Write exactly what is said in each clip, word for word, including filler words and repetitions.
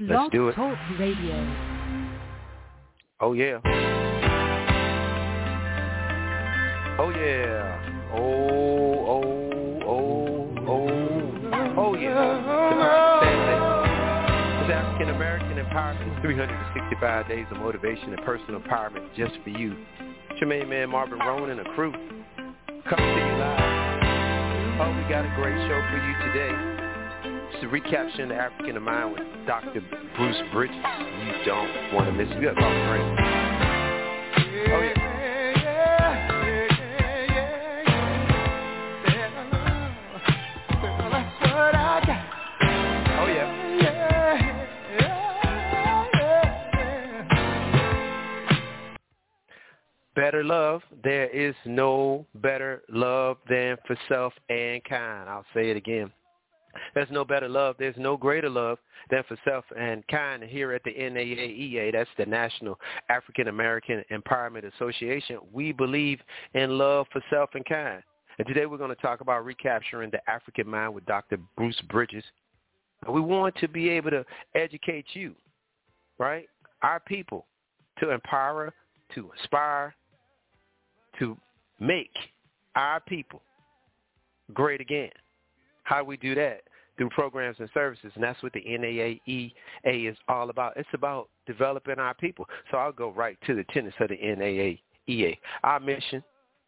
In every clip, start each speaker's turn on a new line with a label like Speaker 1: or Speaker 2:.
Speaker 1: Let's do it.
Speaker 2: Talk Radio.
Speaker 1: Oh, yeah. Oh, yeah. Oh, oh, oh, oh. Oh, yeah. The Private Family. It's African American Empowerment. three hundred sixty-five days of motivation and personal empowerment just for you. It's your main man, Marvin Rowan, and a crew. Coming to you live. Oh, we got a great show for you today. It's a recapturing the African Mind with Doctor Bruce Bridges. You don't want to miss it. You got to call the break. Oh, yeah. Oh, yeah. Better love. There is no better love than for self and kind. I'll say it again. There's no better love. There's no greater love than for self and kind. Here at the N A A E A, that's the National African American Empowerment Association, we believe in love for self and kind. And today we're going to talk about recapturing the African mind with Doctor Bruce Bridges. We want to be able to educate you, right, our people, to empower, to inspire, to make our people great again. How do we do that? Through programs and services, and that's what the N A A E A is all about. It's about developing our people. So I'll go right to the tenets of the N A A E A. Our mission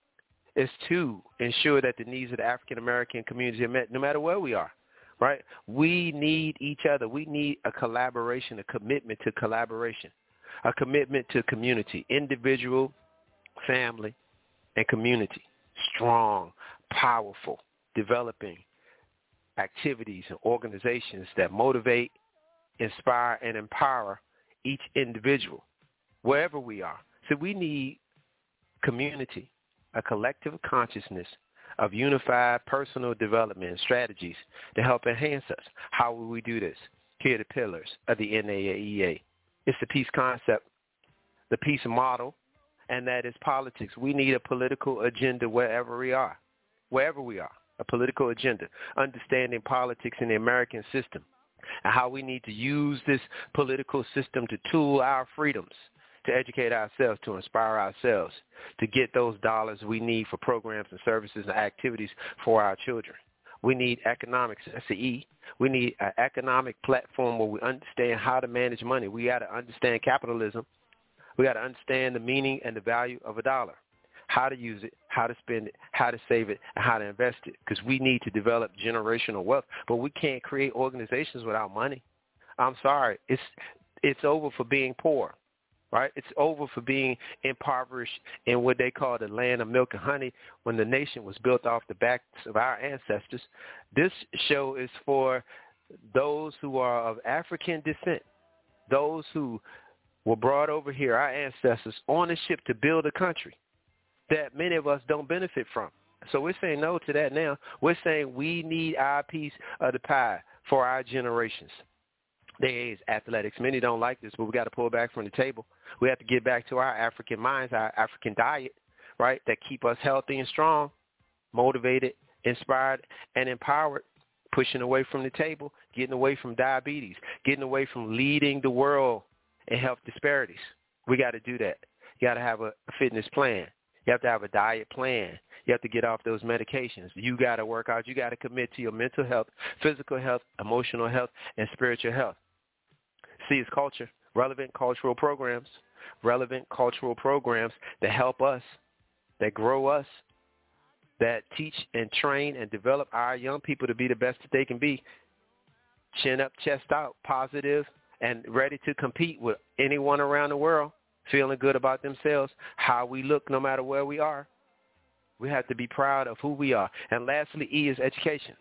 Speaker 1: is to ensure that the needs of the African-American community are met no matter where we are, right? We need each other. We need a collaboration, a commitment to collaboration, a commitment to community, individual, family, and community. Strong, powerful, developing activities and organizations that motivate, inspire, and empower each individual, wherever we are. So we need community, a collective consciousness of unified personal development strategies to help enhance us. How will we do this? Here are the pillars of the N A A E A. It's the peace concept, the peace model, and that is politics. We need a political agenda wherever we are, wherever we are. A political agenda, understanding politics in the American system, and how we need to use this political system to tool our freedoms, to educate ourselves, to inspire ourselves, to get those dollars we need for programs and services and activities for our children. We need economics, that's the E. We need an economic platform where we understand how to manage money. We got to understand capitalism. We got to understand the meaning and the value of a dollar, how to use it, how to spend it, how to save it, and how to invest it, because we need to develop generational wealth. But we can't create organizations without money. I'm sorry. It's it's over for being poor, right? It's over for being impoverished in what they call the land of milk and honey when the nation was built off the backs of our ancestors. This show is for those who are of African descent, those who were brought over here, our ancestors, on a ship to build a country that many of us don't benefit from. So we're saying no to that now. We're saying we need our piece of the pie for our generations. There is athletics. Many don't like this, but we got to pull back from the table. We have to get back to our African minds, our African diet, right, that keep us healthy and strong, motivated, inspired, and empowered, pushing away from the table, getting away from diabetes, getting away from leading the world in health disparities. We got to do that. You got to have a fitness plan. You have to have a diet plan. You have to get off those medications. You got to work out. You got to commit to your mental health, physical health, emotional health, and spiritual health. C is culture, relevant cultural programs, relevant cultural programs that help us, that grow us, that teach and train and develop our young people to be the best that they can be. Chin up, chest out, positive, and ready to compete with anyone around the world. Feeling good about themselves, how we look no matter where we are. We have to be proud of who we are. And lastly, E is education,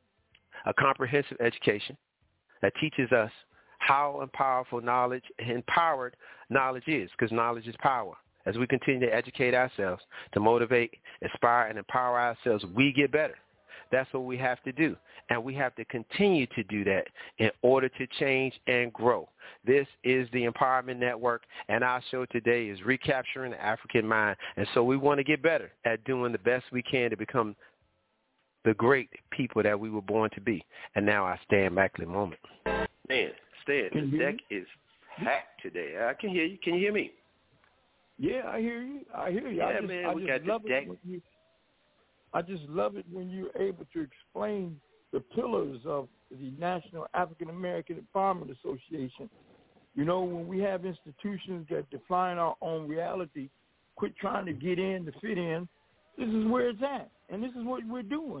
Speaker 1: a comprehensive education that teaches us how and powerful knowledge, empowered knowledge is, because knowledge is power. As we continue to educate ourselves, to motivate, inspire, and empower ourselves, we get better. That's what we have to do. And we have to continue to do that in order to change and grow. This is the Empowerment Network, and our show today is Recapturing the African Mind. And so we want to get better at doing the best we can to become the great people that we were born to be. And now I stand back in a moment. Man, Stan,
Speaker 2: Can
Speaker 1: the
Speaker 2: you
Speaker 1: deck is packed today. I can hear you. Can you hear me?
Speaker 2: Yeah, I hear you. I hear you.
Speaker 1: Yeah,
Speaker 2: I just,
Speaker 1: man,
Speaker 2: I
Speaker 1: we
Speaker 2: just
Speaker 1: got
Speaker 2: love
Speaker 1: the deck.
Speaker 2: it when you. I just love it when you're able to explain the pillars of the National African American Empowerment Association. You know, when we have institutions that define our own reality, quit trying to get in to fit in. This is where it's at, and this is what we're doing.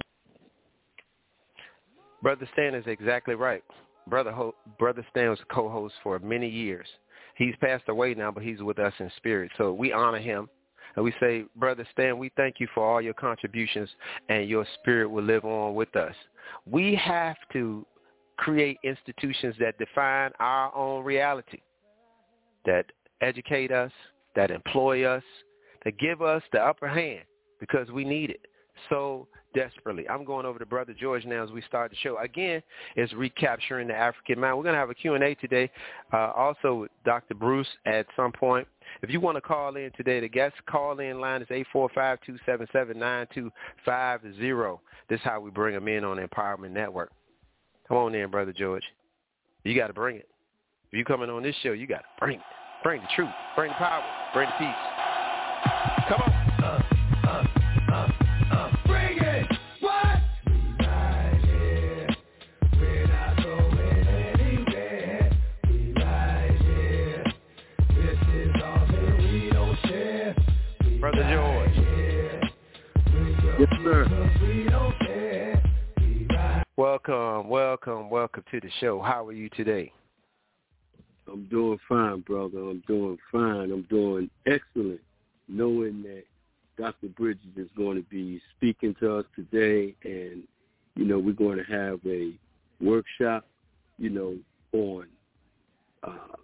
Speaker 1: Brother Stan is exactly right. Brother Ho- Brother Stan was a co-host for many years. He's passed away now, but he's with us in spirit. So we honor him, and we say, Brother Stan, we thank you for all your contributions, and your spirit will live on with us. We have to create institutions that define our own reality, that educate us, that employ us, that give us the upper hand, because we need it so desperately. I'm going over to Brother George now as we start the show. Again, it's recapturing the African mind. We're going to have a Q and A today, uh, also with Doctor Bruce at some point. If you want to call in today, the guest call-in line is eight four five, two seven seven, nine two five zero. This is how we bring them in on the Empowerment Network. Come on in, Brother George. You got to bring it. If you coming on this show, you got to bring it. Bring the truth. Bring the power. Bring the peace. Come on. Uh, uh, uh, uh, bring it. What? We right here. We're not going anywhere. We right here. This is all that we don't share. We Brother right George. Here. Yes, sir. We don't care. We right. Welcome, welcome, welcome to the show. How are you today?
Speaker 3: I'm doing fine, brother. I'm doing fine. I'm doing excellent, knowing that Doctor Bridges is going to be speaking to us today, and, you know, we're going to have a workshop, you know, on uh,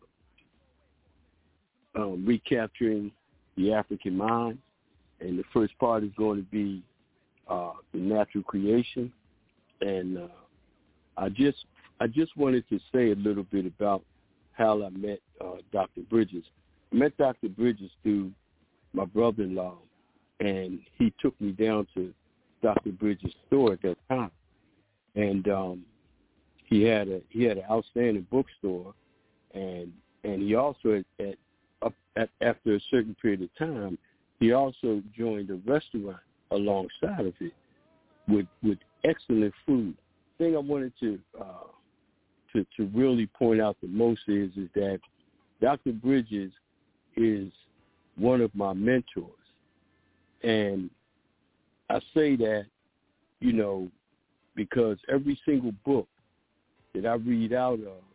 Speaker 3: um, recapturing the African mind, and the first part is going to be uh, the natural creation, and uh, I just I just wanted to say a little bit about how I met uh, Doctor Bridges. I met Doctor Bridges through my brother-in-law, and he took me down to Doctor Bridges' store at that time. And um, he had a he had an outstanding bookstore, and and he also at, at up at, after a certain period of time, he also joined a restaurant alongside of it with with excellent food. The thing I wanted to uh, To, to really point out the most is is that Doctor Bridges is one of my mentors. And I say that, you know, because every single book that I read out of,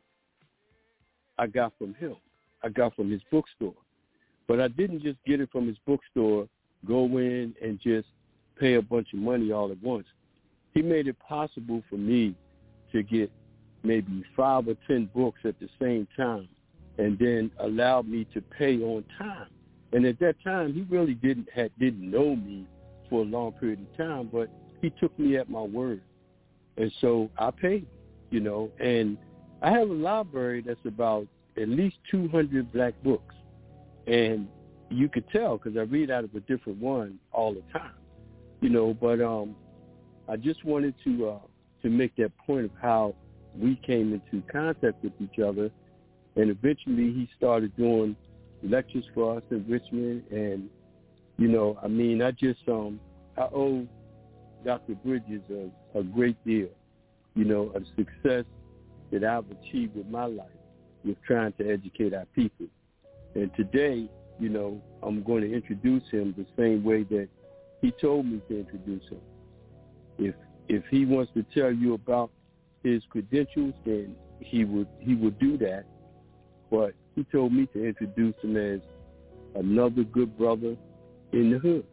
Speaker 3: I got from him. I got from his bookstore. But I didn't just get it from his bookstore, go in and just pay a bunch of money all at once. He made it possible for me to get maybe five or ten books at the same time, and then allowed me to pay on time. And at that time, he really didn't had, didn't know me for a long period of time, but he took me at my word. And so I paid, you know, and I have a library that's about at least two hundred black books. And you could tell because I read out of a different one all the time, you know, but um, I just wanted to uh, to make that point of how we came into contact with each other, and eventually he started doing lectures for us in Richmond. And, you know, I mean, I just, um, I owe Doctor Bridges a, a great deal, you know, of success that I've achieved with my life with trying to educate our people. And today, you know, I'm going to introduce him the same way that he told me to introduce him. If if he wants to tell you about his credentials, then he would he would do that. But he told me to introduce him as another good brother in the hood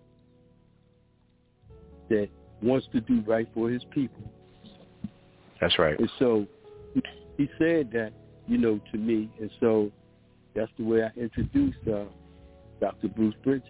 Speaker 3: that wants to do right for his people.
Speaker 1: That's right.
Speaker 3: And so he said that, you know, to me, and so that's the way I introduced uh, Doctor Bruce Bridges.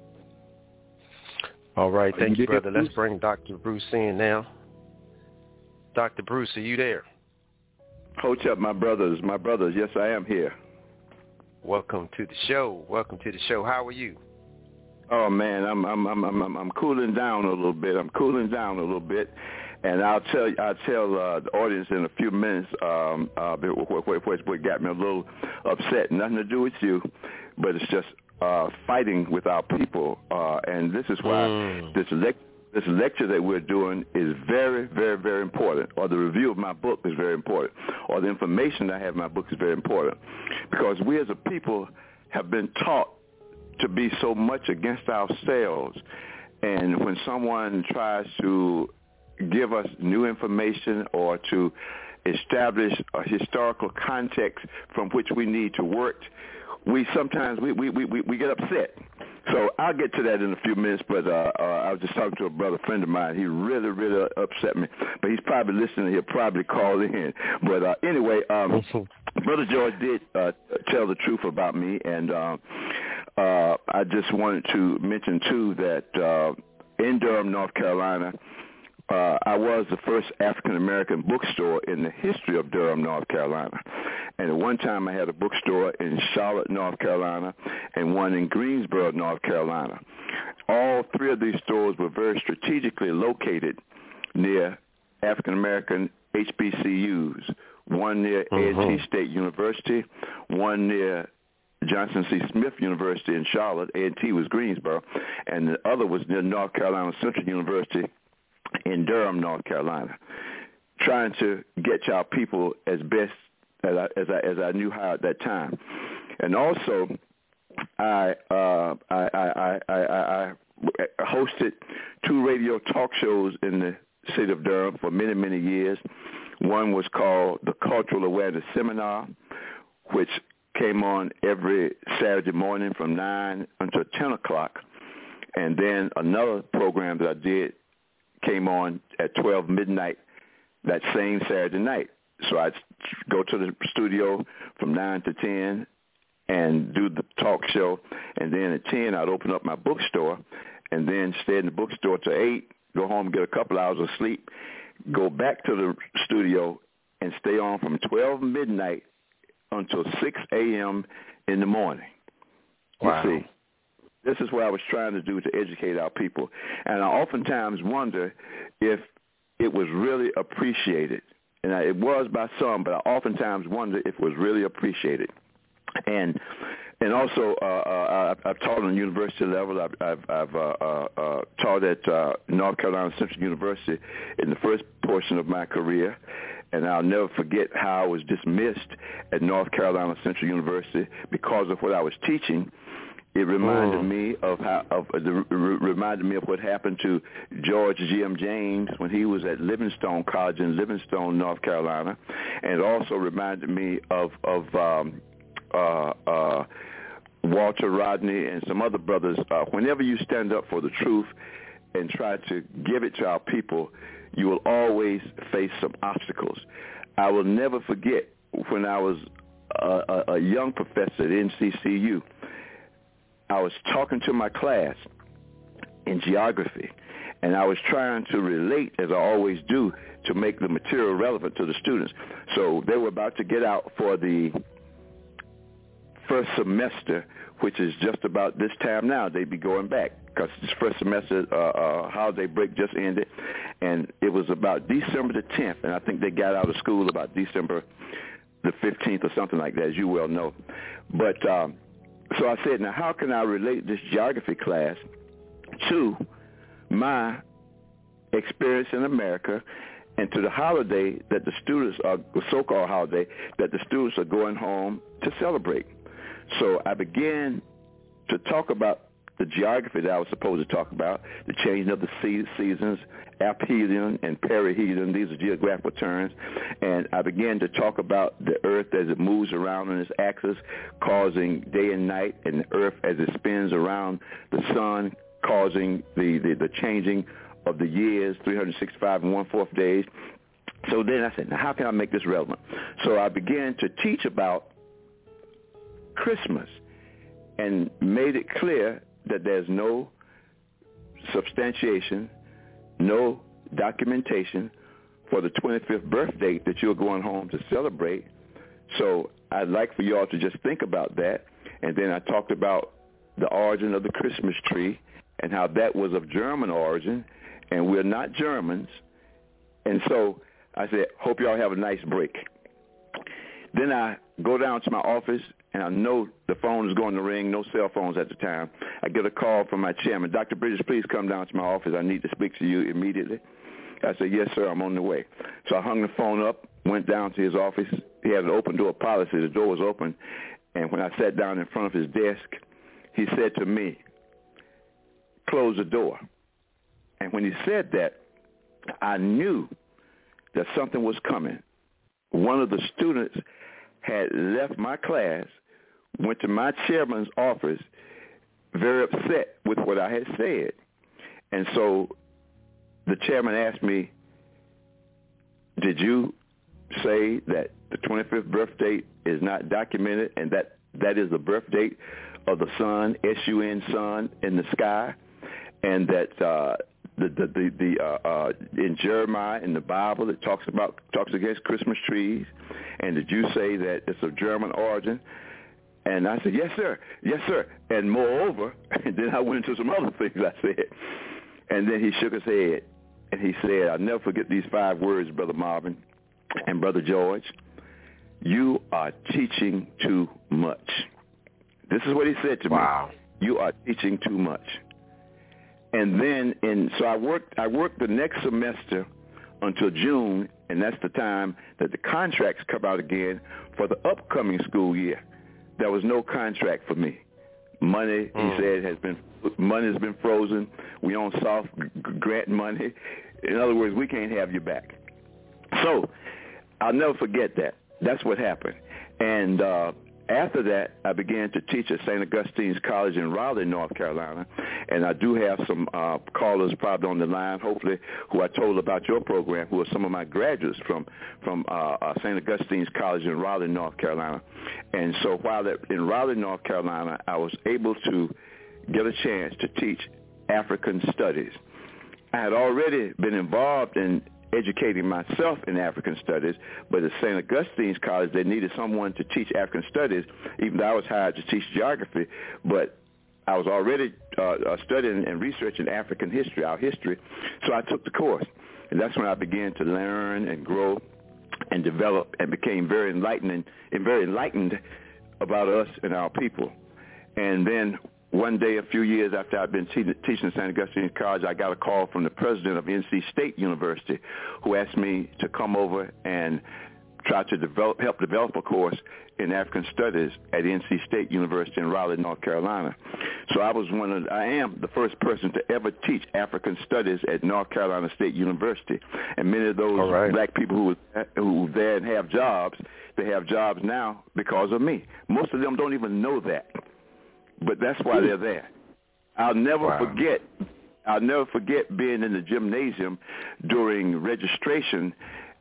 Speaker 1: All right,
Speaker 3: Are
Speaker 1: thank you,
Speaker 3: you there,
Speaker 1: brother.
Speaker 3: Bruce?
Speaker 1: Let's bring Doctor Bruce in now. Doctor Bruce, are you there?
Speaker 4: Hold up, my brothers, my brothers. Yes, I am here.
Speaker 1: Welcome to the show. Welcome to the show. How are you?
Speaker 4: Oh man, I'm I'm I'm I'm I'm cooling down a little bit. I'm cooling down a little bit, And I'll tell I'll tell uh, the audience in a few minutes um, uh, what, what, what got me a little upset. Nothing to do with you, but it's just uh, fighting with our people. Uh, and this is why mm. this lecture. This lecture that we're doing is very, very, very important, or the review of my book is very important, or the information I have in my book is very important, because we as a people have been taught to be so much against ourselves. And when someone tries to give us new information or to establish a historical context from which we need to work, we sometimes we, we, we, we get upset. So I'll get to that in a few minutes, but uh, uh, I was just talking to a brother friend of mine. He really, really upset me. But he's probably listening. He'll probably call in. But uh, anyway, um, Brother George did uh, tell the truth about me, and uh, uh, I just wanted to mention, too, that uh, in Durham, North Carolina, Uh, I was the first African-American bookstore in the history of Durham, North Carolina. And at one time I had a bookstore in Charlotte, North Carolina, and one in Greensboro, North Carolina. All three of these stores were very strategically located near African-American H B C Us, one near mm-hmm. A and T State University, one near Johnson C. Smith University in Charlotte. A and T was Greensboro, and the other was near North Carolina Central University in Durham, North Carolina, trying to get y'all people as best as I, as I, as I knew how at that time. And also, I, uh, I, I, I, I, I hosted two radio talk shows in the city of Durham for many, many years. One was called the Cultural Awareness Seminar, which came on every Saturday morning from nine until ten o'clock. And then another program that I did came on at twelve midnight that same Saturday night. So I'd go to the studio from nine to ten and do the talk show, and then at ten I'd open up my bookstore and then stay in the bookstore till eight, go home, get a couple hours of sleep, go back to the studio and stay on from twelve midnight until six a.m. in the morning.
Speaker 1: Wow.
Speaker 4: You see. This is what I was trying to do to educate our people. And I oftentimes wonder if it was really appreciated. And it was by some, but I oftentimes wonder if it was really appreciated. And and also, uh, uh, I've, I've taught on the university level. I've, I've, I've uh, uh, uh, taught at uh, North Carolina Central University in the first portion of my career. And I'll never forget how I was dismissed at North Carolina Central University because of what I was teaching. It reminded oh. me of how of uh, the, reminded me of what happened to George G M James when he was at Livingstone College in Livingstone, North Carolina, and it also reminded me of of um, uh, uh, Walter Rodney and some other brothers. Uh, whenever you stand up for the truth and try to give it to our people, you will always face some obstacles. I will never forget when I was a, a, a young professor at N C C U. I was talking to my class in geography, and I was trying to relate, as I always do, to make the material relevant to the students. So they were about to get out for the first semester, which is just about this time now. They'd be going back because this first semester uh, uh, holiday break just ended, and it was about December the tenth, and I think they got out of school about December the fifteenth or something like that, as you well know. But um, so I said, now how can I relate this geography class to my experience in America and to the holiday that the students are, the so-called holiday that the students are going home to celebrate? So I began to talk about the geography that I was supposed to talk about, the changing of the seasons, aphelion and perihelion. These are geographical terms. And I began to talk about the earth as it moves around on its axis, causing day and night, and the earth as it spins around the sun, causing the, the, the changing of the years, three hundred sixty-five and one-fourth days. So then I said, now how can I make this relevant? So I began to teach about Christmas and made it clear that there's no substantiation, no documentation for the twenty-fifth birthday that you're going home to celebrate. So I'd like for you all to just think about that. And then I talked about the origin of the Christmas tree and how that was of German origin, and we're not Germans. And so I said, hope y'all have a nice break. Then I go down to my office, and I know the phone is going to ring, no cell phones at the time. I get a call from my chairman. Doctor Bridges, please come down to my office. I need to speak to you immediately. I said, yes, sir, I'm on the way. So I hung the phone up, went down to his office. He had an open door policy. The door was open. And when I sat down in front of his desk, he said to me, close the door. And when he said that, I knew that something was coming. One of the students had left my class, went to my chairman's office, very upset with what I had said. And so the chairman asked me, did you say that the twenty-fifth birth date is not documented and that that is the birth date of the sun, S U N, sun in the sky, and that uh, the the the, the uh, uh, in Jeremiah in the Bible it talks about talks against Christmas trees, and did you say that it's of German origin? And I said, yes, sir, yes, sir. And moreover, and then I went into some other things I said, and then he shook his head and he said, I'll never forget these five words, Brother Marvin and Brother George. You are teaching too much. This is what he said to
Speaker 1: wow.
Speaker 4: me. You are teaching too much. And then, in, so I worked, I worked the next semester until June, and that's the time that the contracts come out again for the upcoming school year. There was no contract for me. Money, mm. he said, has been money has been frozen. We on soft grant money. In other words, we can't have you back. So I'll never forget that. That's what happened. And uh, after that, I began to teach at Saint Augustine's College in Raleigh, North Carolina. And I do have some uh, callers probably on the line, hopefully, who I told about your program, who are some of my graduates from, from uh, uh, Saint Augustine's College in Raleigh, North Carolina. And so while in Raleigh, North Carolina, I was able to get a chance to teach African studies. I had already been involved in educating myself in African studies, but at Saint Augustine's College, they needed someone to teach African studies, even though I was hired to teach geography, but I was already uh, studying and researching African history, our history, so I took the course. And that's when I began to learn and grow and develop and became very enlightened and very enlightened about us and our people. And then one day, a few years after I'd been te- teaching at Saint Augustine's College, I got a call from the president of N C State University, who asked me to come over and try to develop, help develop a course in African Studies at N C State University in Raleigh, North Carolina. So I was one of, I am the first person to ever teach African Studies at North Carolina State University. And many of those right. black people who were, who were there and have jobs, they have jobs now because of me. Most of them don't even know that. But that's why they're there. I'll never wow. forget. I'll never forget being in the gymnasium during registration,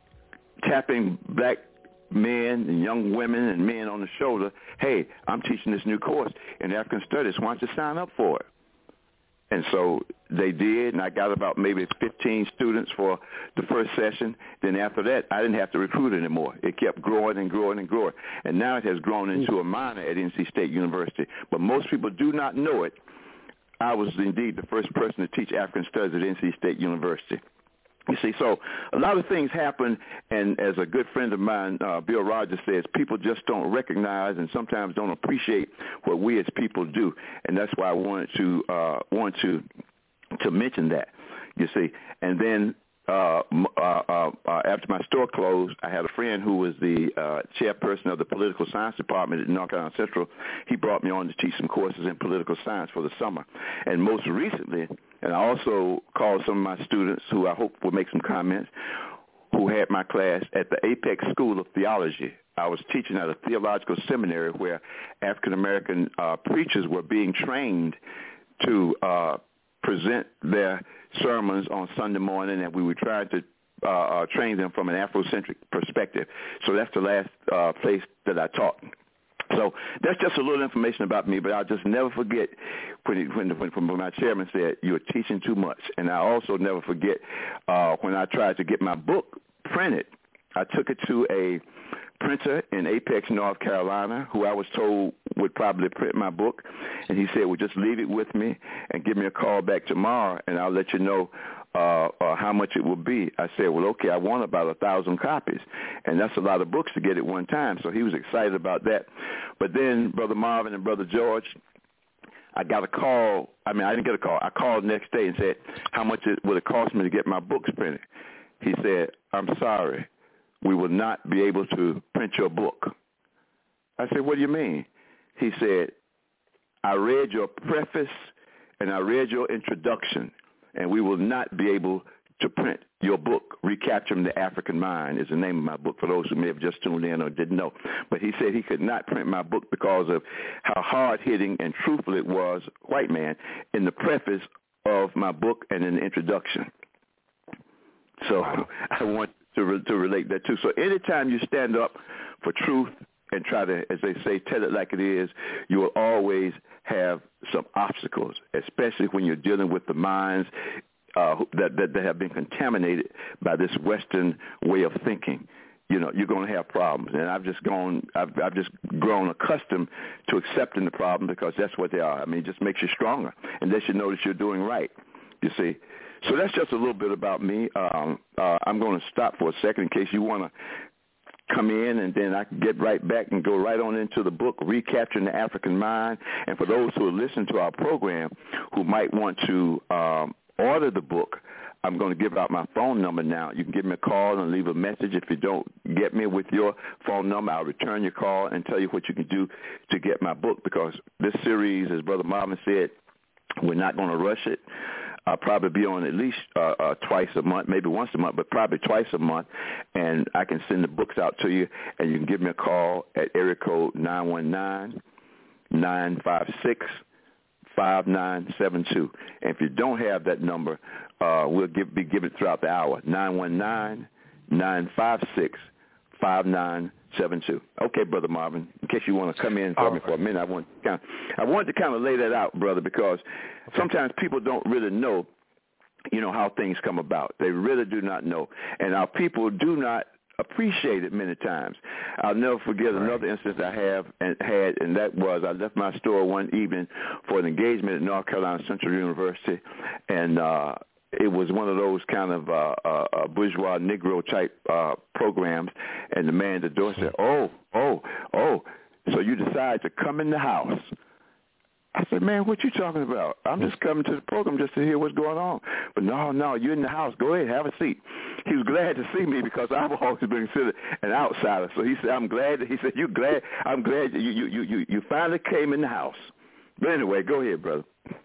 Speaker 4: tapping black men and young women and men on the shoulder. Hey, I'm teaching this new course in African Studies. Why don't you sign up for it? And so they did, and I got about maybe fifteen students for the first session. Then after that, I didn't have to recruit anymore. It kept growing and growing and growing. And now it has grown into a minor at N C State University. But most people do not know it. I was indeed the first person to teach African Studies at N C State University. You see, so a lot of things happen, and as a good friend of mine, uh, Bill Rogers says, people just don't recognize and sometimes don't appreciate what we as people do, and that's why I wanted to uh, want to to mention that. You see, and then uh, uh, uh, uh, after my store closed, I had a friend who was the uh, chairperson of the political science department at North Carolina Central. He brought me on to teach some courses in political science for the summer, and most recently. And I also called some of my students, who I hope will make some comments, who had my class at the Apex School of Theology. I was teaching at a theological seminary where African-American uh, preachers were being trained to uh, present their sermons on Sunday morning, and we were trying to uh, uh, train them from an Afrocentric perspective. So that's the last uh, place that I taught. So that's just a little information about me, but I'll just never forget when, it, when, when, when my chairman said, you're teaching too much. And I also never forget uh, when I tried to get my book printed. I took it to a printer in Apex, North Carolina, who I was told would probably print my book. And he said, well, just leave it with me and give me a call back tomorrow, and I'll let you know uh, uh, how much it would be. I said, well, okay, I want about a thousand copies, and that's a lot of books to get at one time. So he was excited about that. But then Brother Marvin and Brother George, I got a call. I mean, I didn't get a call. I called the next day and said, how much it would it cost me to get my books printed? He said, I'm sorry, we will not be able to print your book. I said, what do you mean? He said, I read your preface and I read your introduction, and we will not be able to print your book. Recapturing the African Mind is the name of my book, for those who may have just tuned in or didn't know. But he said he could not print my book because of how hard-hitting and truthful it was, white man, in the preface of my book and in the introduction. So wow. I want to re- to relate that too. So anytime you stand up for truth and try to, as they say, tell it like it is, you will always have some obstacles, especially when you're dealing with the minds uh, that, that that have been contaminated by this Western way of thinking. You know, you're going to have problems, and I've just gone, I've, I've just grown accustomed to accepting the problem because that's what they are. I mean, it just makes you stronger, and lets you know that you're doing right. You see. So that's just a little bit about me. Um, uh, I'm going to stop for a second in case you want to come in, and then I can get right back and go right on into the book, Recapturing the African Mind. And for those who are listening to our program who might want to um, order the book, I'm going to give out my phone number now. You can give me a call and leave a message. If you don't get me with your phone number, I'll return your call and tell you what you can do to get my book, because this series, as Brother Marvin said, we're not going to rush it. I'll probably be on at least uh, uh, twice a month, maybe once a month, but probably twice a month, and I can send the books out to you, and you can give me a call at area code nine one nine, nine five six, five nine seven two. And if you don't have that number, uh, we'll give, be giving it throughout the hour, nine one nine, nine five six, five nine seven two. Okay, Brother Marvin, in case you want to come in for me for a minute, I want to kind of, I wanted to kind of lay that out, brother, because sometimes people don't really know, you know, how things come about. They really do not know. And our people do not appreciate it many times. I'll never forget right. another instance I have and had, and that was I left my store one evening for an engagement at North Carolina Central University, and uh, it was one of those kind of uh, uh, bourgeois Negro type uh, programs, and the man at the door said, oh, oh, oh, so you decide to come in the house. I said, man, what you talking about? I'm just coming to the program just to hear what's going on. But no, no, you're in the house. Go ahead, have a seat. He was glad to see me because I've always been considered an outsider. So he said, I'm glad. He said, you glad? I'm glad you you you you, you finally came in the house. But anyway, go ahead, brother.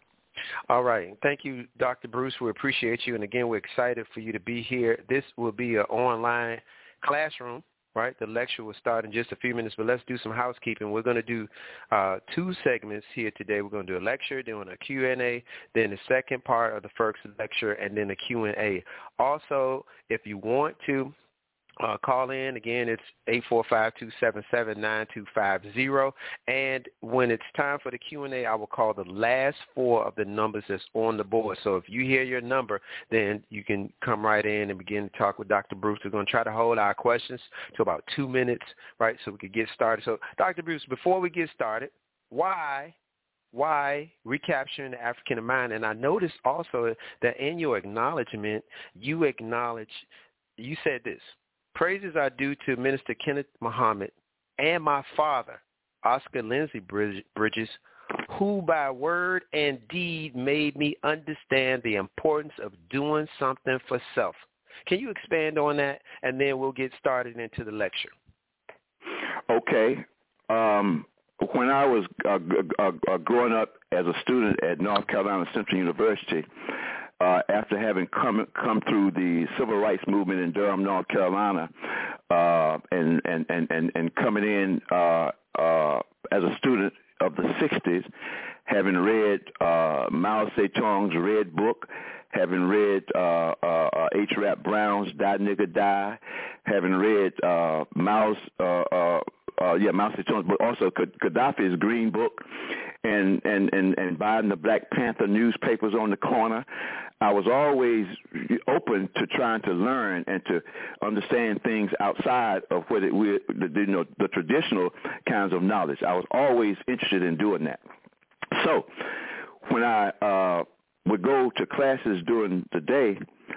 Speaker 1: All right. Thank you, Doctor Bruce. We appreciate you. And, again, we're excited for you to be here. This will be an online classroom, right? The lecture will start in just a few minutes, but let's do some housekeeping. We're going to do uh, two segments here today. We're going to do a lecture, then a Q and A, then the second part of the first lecture, and then a Q and A. Also, if you want to, Uh, call in. Again, it's eight four five, two seven seven, nine two five zero. And when it's time for the Q and A, I will call the last four of the numbers that's on the board. So if you hear your number, then you can come right in and begin to talk with Doctor Bruce. We're going to try to hold our questions to about two minutes, right, so we can get started. So, Doctor Bruce, before we get started, why why recapturing the African mind? And I noticed also that in your acknowledgement, you acknowledge, you said this, praises are due to Minister Kenneth Muhammad and my father, Oscar Lindsey Bridges, who by word and deed made me understand the importance of doing something for self. Can you expand on that, and then we'll get started into the lecture?
Speaker 4: Okay. Um, when I was uh, uh, uh, growing up as a student at North Carolina Central University, Uh, after having come come through the civil rights movement in Durham, North Carolina, uh, and, and, and, and, and coming in uh, uh, as a student of the sixties, having read uh, Mao Zedong's Red Book, having read uh, uh, H. Rap Brown's Die Nigga Die, having read uh, Mao's uh, uh, uh, yeah Mao Zedong's book, also Gaddafi's Green Book, and, and, and, and buying the Black Panther newspapers on the corner. I was always open to trying to learn and to understand things outside of what it, we, the, you know, the traditional kinds of knowledge. I was always interested in doing that. So when I uh, would go to classes during the day,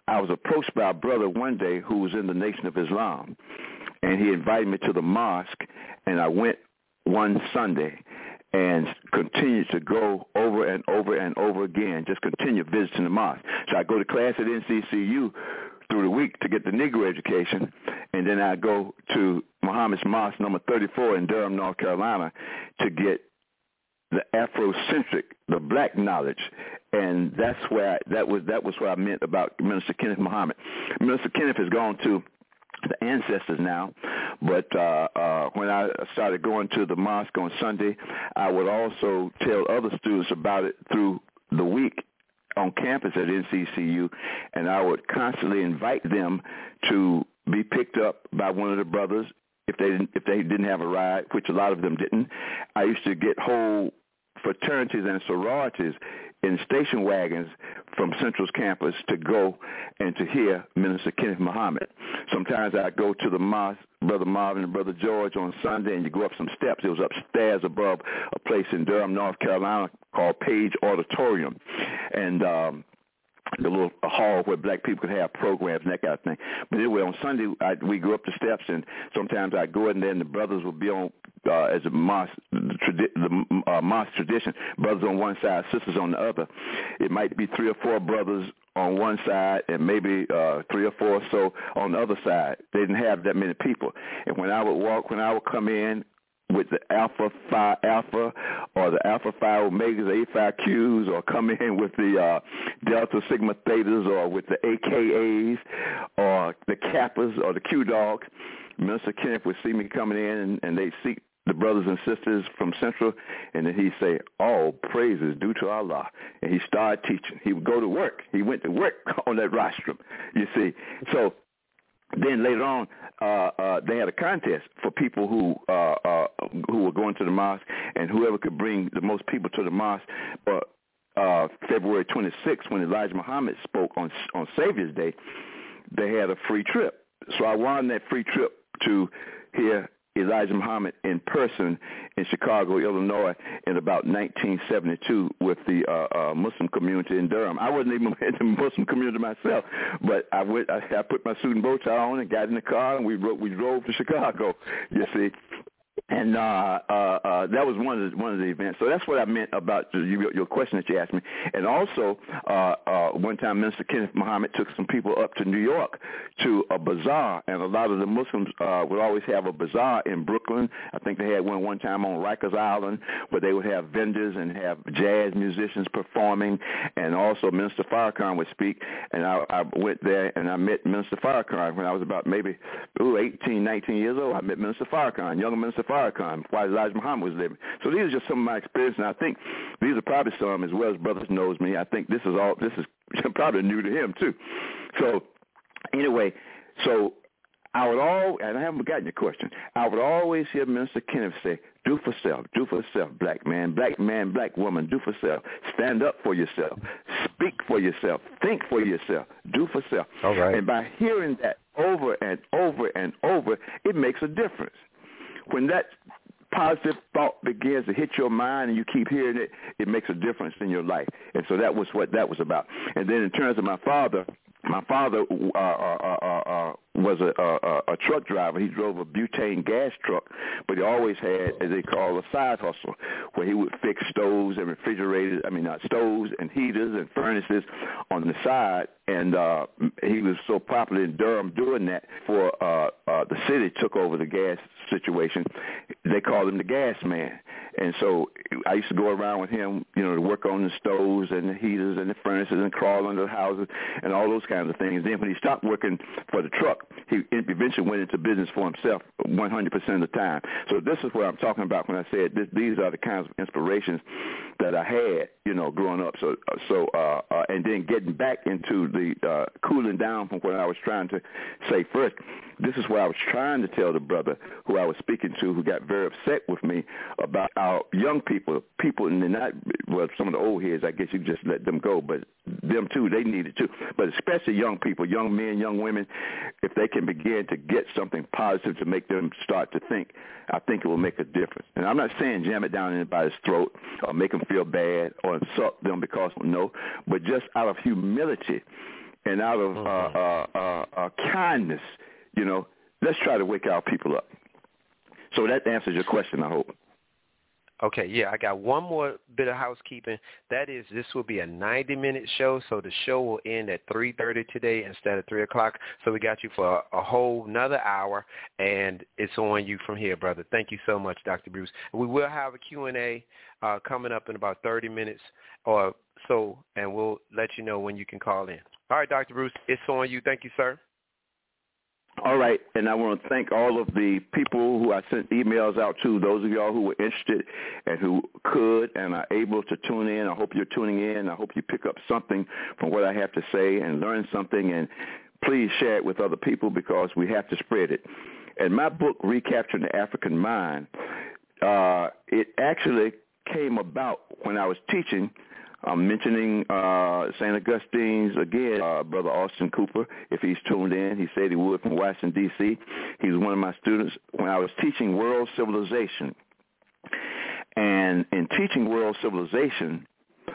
Speaker 4: I was approached by a brother one day who was in the Nation of Islam, and he invited me to the mosque, and I went one Sunday and continued to go over and over and over again, just continue visiting the mosque. So I go to class at N C C U through the week to get the Negro education, and then I go to Muhammad's Mosque number thirty-four in Durham, North Carolina, to get the Afrocentric, the black knowledge, and that's where I, that was that was what I meant about Minister Kenneth Muhammad. Minister Kenneth has gone to the ancestors now, but uh, uh, when I started going to the mosque on Sunday, I would also tell other students about it through the week on campus at N C C U, and I would constantly invite them to be picked up by one of the brothers if they didn't, if they didn't have a ride, which a lot of them didn't. I used to get whole fraternities and sororities in station wagons from Central's campus to go and to hear Minister Kenneth Muhammad. Sometimes I'd go to the mosque, Brother Marvin and Brother George on Sunday, and you go up some steps. It was upstairs above a place in Durham, North Carolina called Page Auditorium. And um, the little hall where black people could have programs and that kind of thing. But anyway, on Sunday, I, we go up the steps, and sometimes I'd go in there, and the brothers would be on, uh, as a mosque, the, tradi- the uh, mosque tradition, brothers on one side, sisters on the other. It might be three or four brothers on one side and maybe uh, three or four or so on the other side. They didn't have that many people. And when I would walk, when I would come in, with the Alpha Phi Alpha or the Alpha Phi Omegas, A Phi Qs, or come in with the uh, Delta Sigma Thetas, or with the A K As, or the Kappas, or the Q Dogs, Minister Kenneth would see me coming in, and, and they'd see the brothers and sisters from Central, and then he'd say, all praise is due to Allah. And he started teaching. He would go to work. He went to work on that rostrum, you see. So then later on, uh, uh, they had a contest for people who uh, uh, who were going to the mosque, and whoever could bring the most people to the mosque. But uh, February twenty-sixth, when Elijah Muhammad spoke on on Savior's Day, they had a free trip. So I won that free trip to hear Elijah Muhammad in person in Chicago, Illinois, in about nineteen seventy-two with the uh, uh, Muslim community in Durham. I wasn't even in the Muslim community myself, but I went. I, I put my suit and bow tie on and got in the car, and we ro- we drove to Chicago. You see. And uh, uh, uh, that was one of the, one of the events. So that's what I meant about the, your, your question that you asked me. And also, uh, uh, one time Minister Kenneth Muhammad took some people up to New York to a bazaar, and a lot of the Muslims uh, would always have a bazaar in Brooklyn. I think they had one one time on Rikers Island, where they would have vendors and have jazz musicians performing, and also Minister Farrakhan would speak. And I, I went there and I met Minister Farrakhan when I was about maybe ooh, eighteen, nineteen years old. I met Minister Farrakhan, younger Minister Farrakhan, while Elijah Muhammad was living. So these are just some of my experiences, and I think these are probably some, as well as Brothers knows me, I think this is all, this is probably new to him too. So anyway, so I would all, and I haven't forgotten your question, I would always hear Minister Kenneth say, do for self, do for self, black man, black man, black woman, do for self. Stand up for yourself. Speak for yourself. Think for yourself. Do for self.
Speaker 1: All right.
Speaker 4: And by hearing that over and over and over, it makes a difference. When that positive thought begins to hit your mind and you keep hearing it, it makes a difference in your life. And so that was what that was about. And then in terms of my father, my father uh, uh, uh, uh, was a, a, a truck driver. He drove a butane gas truck, but he always had, as they call, a side hustle, where he would fix stoves and refrigerators, I mean, not stoves and heaters and furnaces on the side. And uh, he was so popular in Durham doing that for uh, uh, the city took over the gas situation. They called him the gas man. And so I used to go around with him, you know, to work on the stoves and the heaters and the furnaces and crawl under the houses and all those kinds of things. Then when he stopped working for the truck, he eventually went into business for himself one hundred percent of the time. So this is what I'm talking about when I said this, these are the kinds of inspirations that I had, you know, growing up. So, so uh, uh, and then getting back into the uh, cooling down from what I was trying to say first. This is what I was trying to tell the brother who I was speaking to, who got very upset with me about our young people, people, and they're not, well, some of the old heads, I guess you just let them go, but them too, they need it too. But especially young people, young men, young women, if they can begin to get something positive to make them start to think, I think it will make a difference. And I'm not saying jam it down anybody's throat or make them feel bad or insult them because, no, but just out of humility, and out of
Speaker 1: mm-hmm.
Speaker 4: uh, uh, uh, uh, kindness, you know, let's try to wake our people up. So that answers your question, I hope.
Speaker 1: Okay, yeah, I got one more bit of housekeeping. That is, this will be a ninety-minute show, so the show will end at three thirty today instead of three o'clock. So we got you for a, a whole another hour, and it's on you from here, brother. Thank you so much, Doctor Bruce. We will have a Q and A uh, coming up in about thirty minutes or so, and we'll let you know when you can call in. All right, Doctor Bruce, it's on you. Thank you, sir.
Speaker 4: All right, and I want to thank all of the people who I sent emails out to, those of y'all who were interested and who could and are able to tune in. I hope you're tuning in. I hope you pick up something from what I have to say and learn something, and please share it with other people because we have to spread it. And my book, Recapturing the African Mind, uh, it actually came about when I was teaching. I'm mentioning uh, Saint Augustine's again, uh, Brother Austin Cooper, if he's tuned in. He said he would from Washington, D C He's one of my students when I was teaching world civilization. And in teaching world civilization,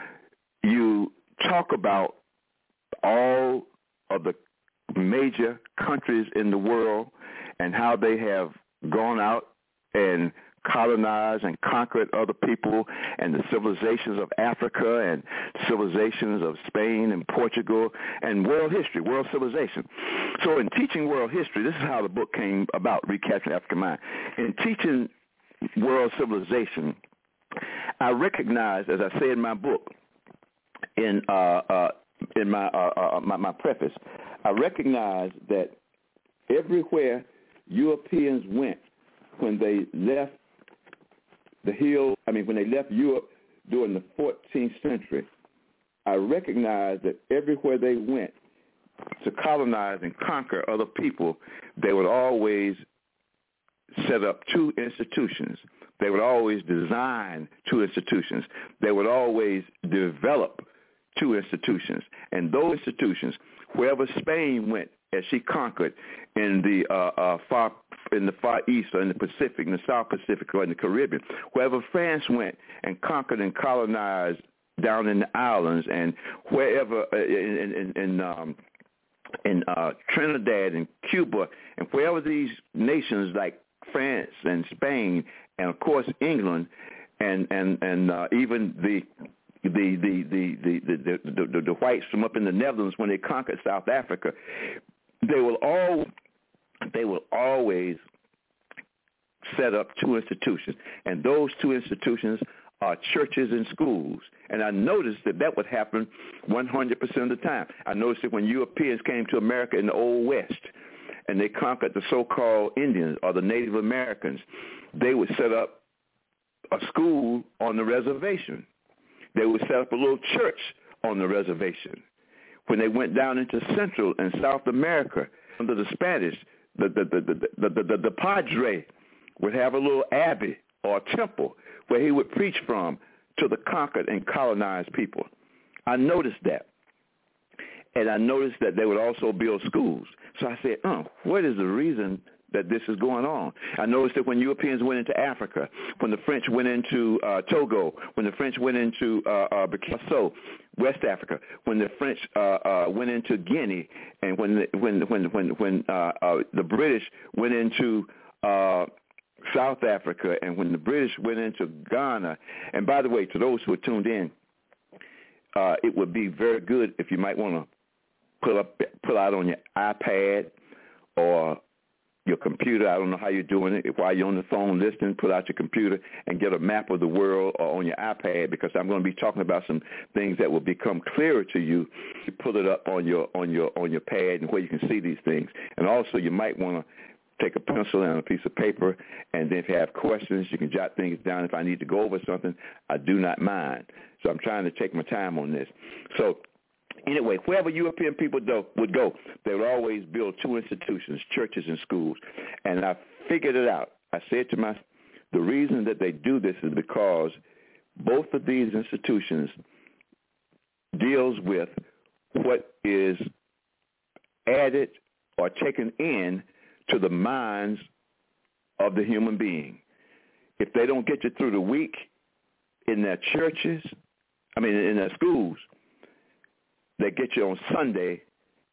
Speaker 4: you talk about all of the major countries in the world and how they have gone out and colonized and conquered other people, and the civilizations of Africa and civilizations of Spain and Portugal and world history, world civilization. So in teaching world history, this is how the book came about, Recapturing the African Mind. In teaching world civilization, I recognize, as I say in my book, in uh, uh, in my, uh, uh, my my preface, I recognize that everywhere Europeans went when they left the hill, I mean, when they left Europe during the fourteenth century, I recognize that everywhere they went to colonize and conquer other people, they would always set up two institutions. They would always design two institutions. They would always develop two institutions. And those institutions, wherever Spain went, as she conquered in the uh, uh, far in the Far East or in the Pacific, in the South Pacific or in the Caribbean, wherever France went and conquered and colonized down in the islands, and wherever uh, in in, in, um, in uh, Trinidad and Cuba, and wherever these nations like France and Spain, and of course England, and and and uh, even the The the, the, the, the, the, the the whites from up in the Netherlands when they conquered South Africa, they will all they will always set up two institutions, and those two institutions are churches and schools. And I noticed that that would happen one hundred percent of the time. I noticed that when Europeans came to America in the Old West and they conquered the so-called Indians or the Native Americans, they would set up a school on the reservation. They would set up a little church on the reservation. When they went down into Central and South America under the Spanish, the the the the, the, the, the, the padre would have a little abbey or temple where he would preach from to the conquered and colonized people. I noticed that. And I noticed that they would also build schools. So I said, oh, what is the reason that this is going on? I noticed that when Europeans went into Africa, when the French went into uh, Togo, when the French went into uh, uh, Burkina Faso, West Africa, when the French uh, uh, went into Guinea, and when the, when when when when uh, uh, the British went into uh, South Africa, and when the British went into Ghana. And by the way, to those who are tuned in, uh, it would be very good if you might want to pull up pull out on your iPad or your computer. I don't know how you're doing it. While you're on the phone listening, pull out your computer and get a map of the world or on your iPad, because I'm going to be talking about some things that will become clearer to you. You pull it up on your on your on your pad and where you can see these things. And also, you might want to take a pencil and a piece of paper, and then if you have questions, you can jot things down. If I need to go over something, I do not mind. So I'm trying to take my time on this. So anyway, wherever European people do, would go, they would always build two institutions, churches and schools. And I figured it out. I said to myself, the reason that they do this is because both of these institutions deals with what is added or taken in to the minds of the human being. If they don't get you through the week in their churches, I mean in their schools, they get you on Sunday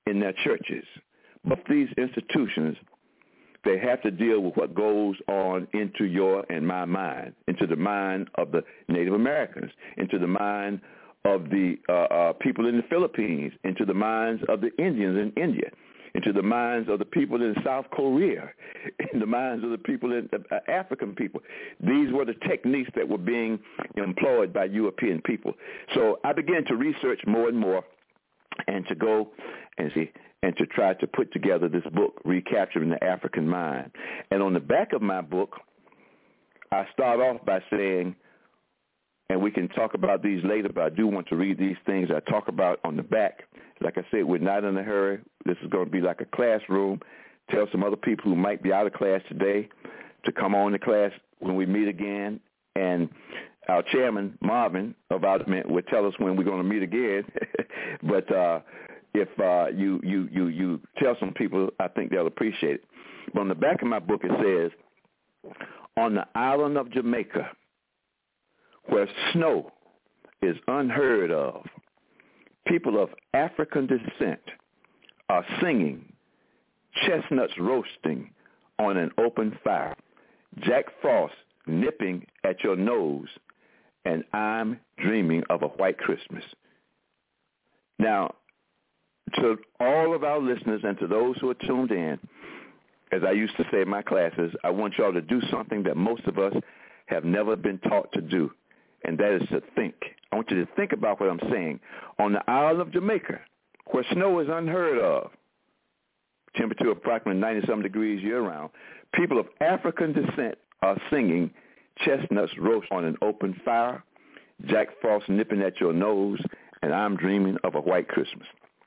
Speaker 4: in their churches. But these institutions, they have to deal with what goes on into your and my mind, into the mind of the Native Americans, into the mind of the uh, uh, people in the Philippines, into the minds of the Indians in India, into the minds of the people in South Korea, in the minds of the people in uh, African people. These were the techniques that were being employed by European people. So I began to research more and more and to go and see and to try to put together this book, Recapturing the African Mind. And on the back of my book, I start off by saying, and we can talk about these later, but I do want to read these things I talk about on the back. Like I said, we're not in a hurry. This is going to be like a classroom. Tell some other people who might be out of class today to come on to class when we meet again. And our chairman, Marvin, of Outment, will tell us when we're going to meet again. but uh, if uh, you, you, you, you tell some people, I think they'll appreciate it. But on the back of my book, it says, on the island of Jamaica, where snow is unheard of, people of African descent are singing, chestnuts roasting on an open fire, Jack Frost nipping at your nose, and I'm dreaming of a white Christmas. Now, to all of our listeners and to those who are tuned in, as I used to say in my classes, I want y'all to do something that most of us have never been taught to do, and that is to think. I want you to think about what I'm saying. On the island of Jamaica, where snow is unheard of, temperature approximately ninety-some degrees year-round, people of African descent are singing, chestnuts roast on an open fire, Jack Frost nipping at your nose, and I'm dreaming of a white Christmas.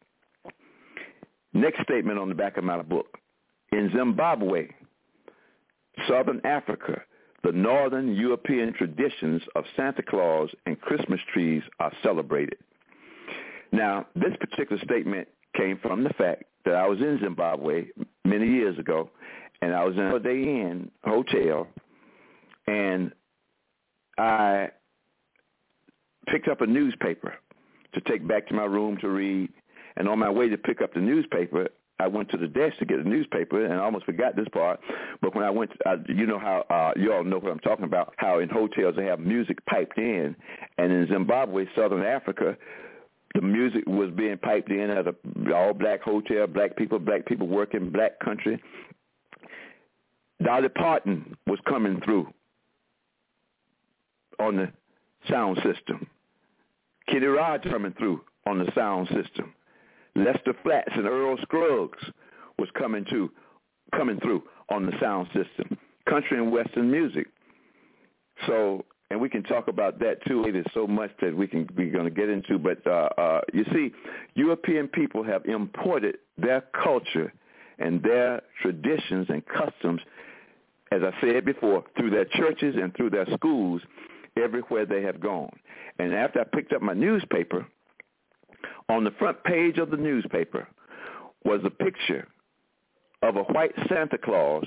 Speaker 4: Next statement on the back of my book. In Zimbabwe, Southern Africa, the Northern European traditions of Santa Claus and Christmas trees are celebrated. Now, this particular statement came from the fact that I was in Zimbabwe many years ago, and I was in a Holiday Inn hotel, and I picked up a newspaper to take back to my room to read, and on my way to pick up the newspaper, I went to the desk to get the newspaper, and I almost forgot this part. But when I went, to, uh, you know how uh, you all know what I'm talking about, how in hotels they have music piped in. And in Zimbabwe, Southern Africa, the music was being piped in at an all-black hotel, black people, black people working, black country. Dolly Parton was coming through on the sound system. Kenny Rogers coming through on the sound system. Lester Flats and Earl Scruggs was coming to, coming through on the sound system. Country and Western music. So, and we can talk about that too. It is so much that we can we're going to get into. But uh, uh, you see, European people have imported their culture and their traditions and customs, as I said before, through their churches and through their schools everywhere they have gone. And after I picked up my newspaper, on the front page of the newspaper was a picture of a white Santa Claus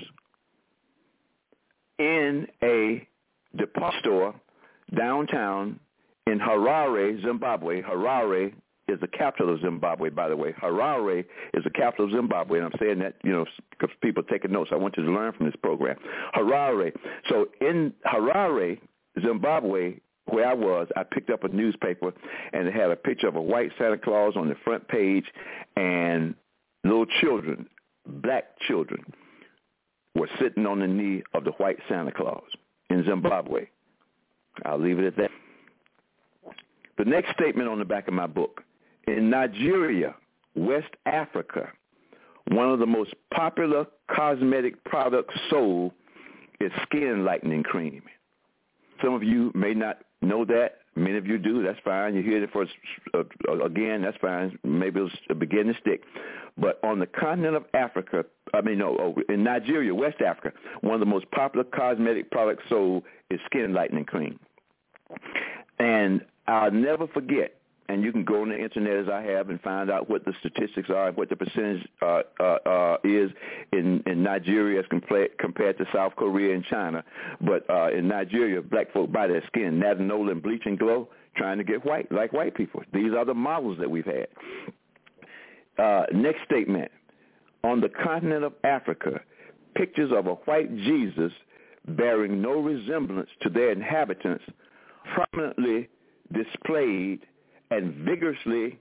Speaker 4: in a department store downtown in Harare, Zimbabwe. Harare is the capital of Zimbabwe, by the way. Harare is the capital of Zimbabwe, and I'm saying that, you know, because people are taking notes. I want you to learn from this program. Harare. So in Harare, Zimbabwe, where I was, I picked up a newspaper, and it had a picture of a white Santa Claus on the front page, and little children, black children, were sitting on the knee of the white Santa Claus in Zimbabwe. I'll leave it at that. The next statement on the back of my book. In Nigeria, West Africa, one of the most popular cosmetic products sold is skin lightening cream. Some of you may not know that. Many of you do. That's fine. You hear it for uh, again. That's fine. Maybe it'll begin to stick. But on the continent of Africa, I mean, no, oh, in Nigeria, West Africa, one of the most popular cosmetic products sold is skin lightening cream. And I'll never forget. And you can go on the internet as I have and find out what the statistics are, what the percentage uh, uh, uh, is in, in Nigeria as compared, compared to South Korea and China. But uh, in Nigeria, black folk buy their skin, Nadinol and Bleach and Glow, trying to get white, like white people. These are the models that we've had. Uh, next statement. On the continent of Africa, pictures of a white Jesus bearing no resemblance to their inhabitants prominently displayed and vigorously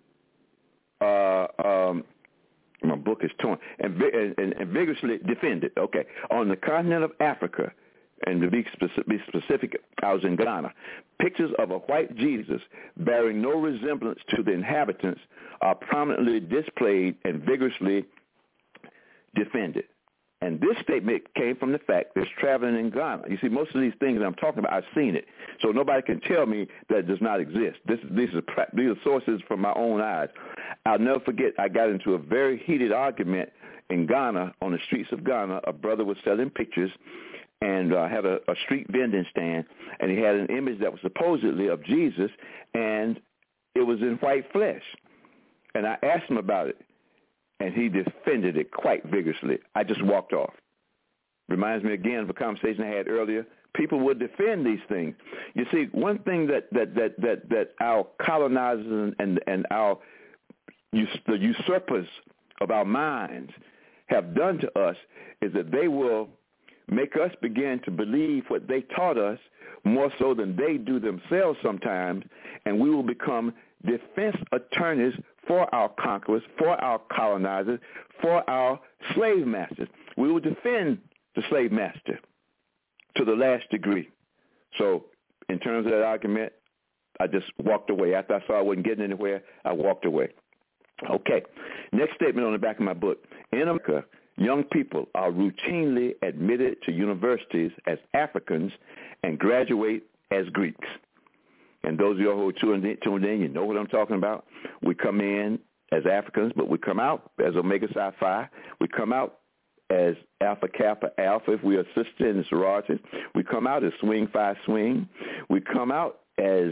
Speaker 4: uh, um, my book is torn, and, and, and vigorously defended. Okay. On the continent of Africa, and to be specific, be specific, I was in Ghana, pictures of a white Jesus bearing no resemblance to the inhabitants are prominently displayed and vigorously defended. And this statement came from the fact that it's traveling in Ghana. You see, most of these things that I'm talking about, I've seen it. So nobody can tell me that it does not exist. This, these, are, these are sources from my own eyes. I'll never forget, I got into a very heated argument in Ghana, on the streets of Ghana. A brother was selling pictures and uh, had a, a street vending stand, and he had an image that was supposedly of Jesus, and it was in white flesh. And I asked him about it, and he defended it quite vigorously. I just walked off. Reminds me again of a conversation I had earlier. People would defend these things. You see, one thing that that that that, that our colonizers and, and, and our the usurpers of our minds have done to us is that they will make us begin to believe what they taught us more so than they do themselves sometimes, and we will become defense attorneys for our conquerors, for our colonizers, for our slave masters. We will defend the slave master to the last degree. So in terms of that argument, I just walked away. After I saw I wasn't getting anywhere, I walked away. Okay. Next statement on the back of my book. In America, young people are routinely admitted to universities as Africans and graduate as Greeks. And those of you who are tuned in, tuned in, you know what I'm talking about. We come in as Africans, but we come out as Omega Psi Phi. We come out as Alpha Kappa Alpha if we are sister in the sororities. We come out as Swing Phi Swing. We come out as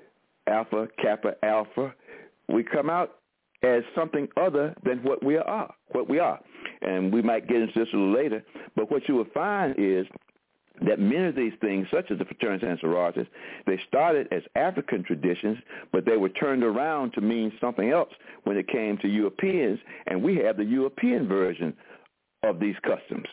Speaker 4: Alpha Kappa Alpha. We come out as something other than what we are, what we are. And we might get into this a little later, but what you will find is that many of these things, such as the fraternities and sororities, they started as African traditions, but they were turned around to mean something else when it came to Europeans, and we have the European version of these customs.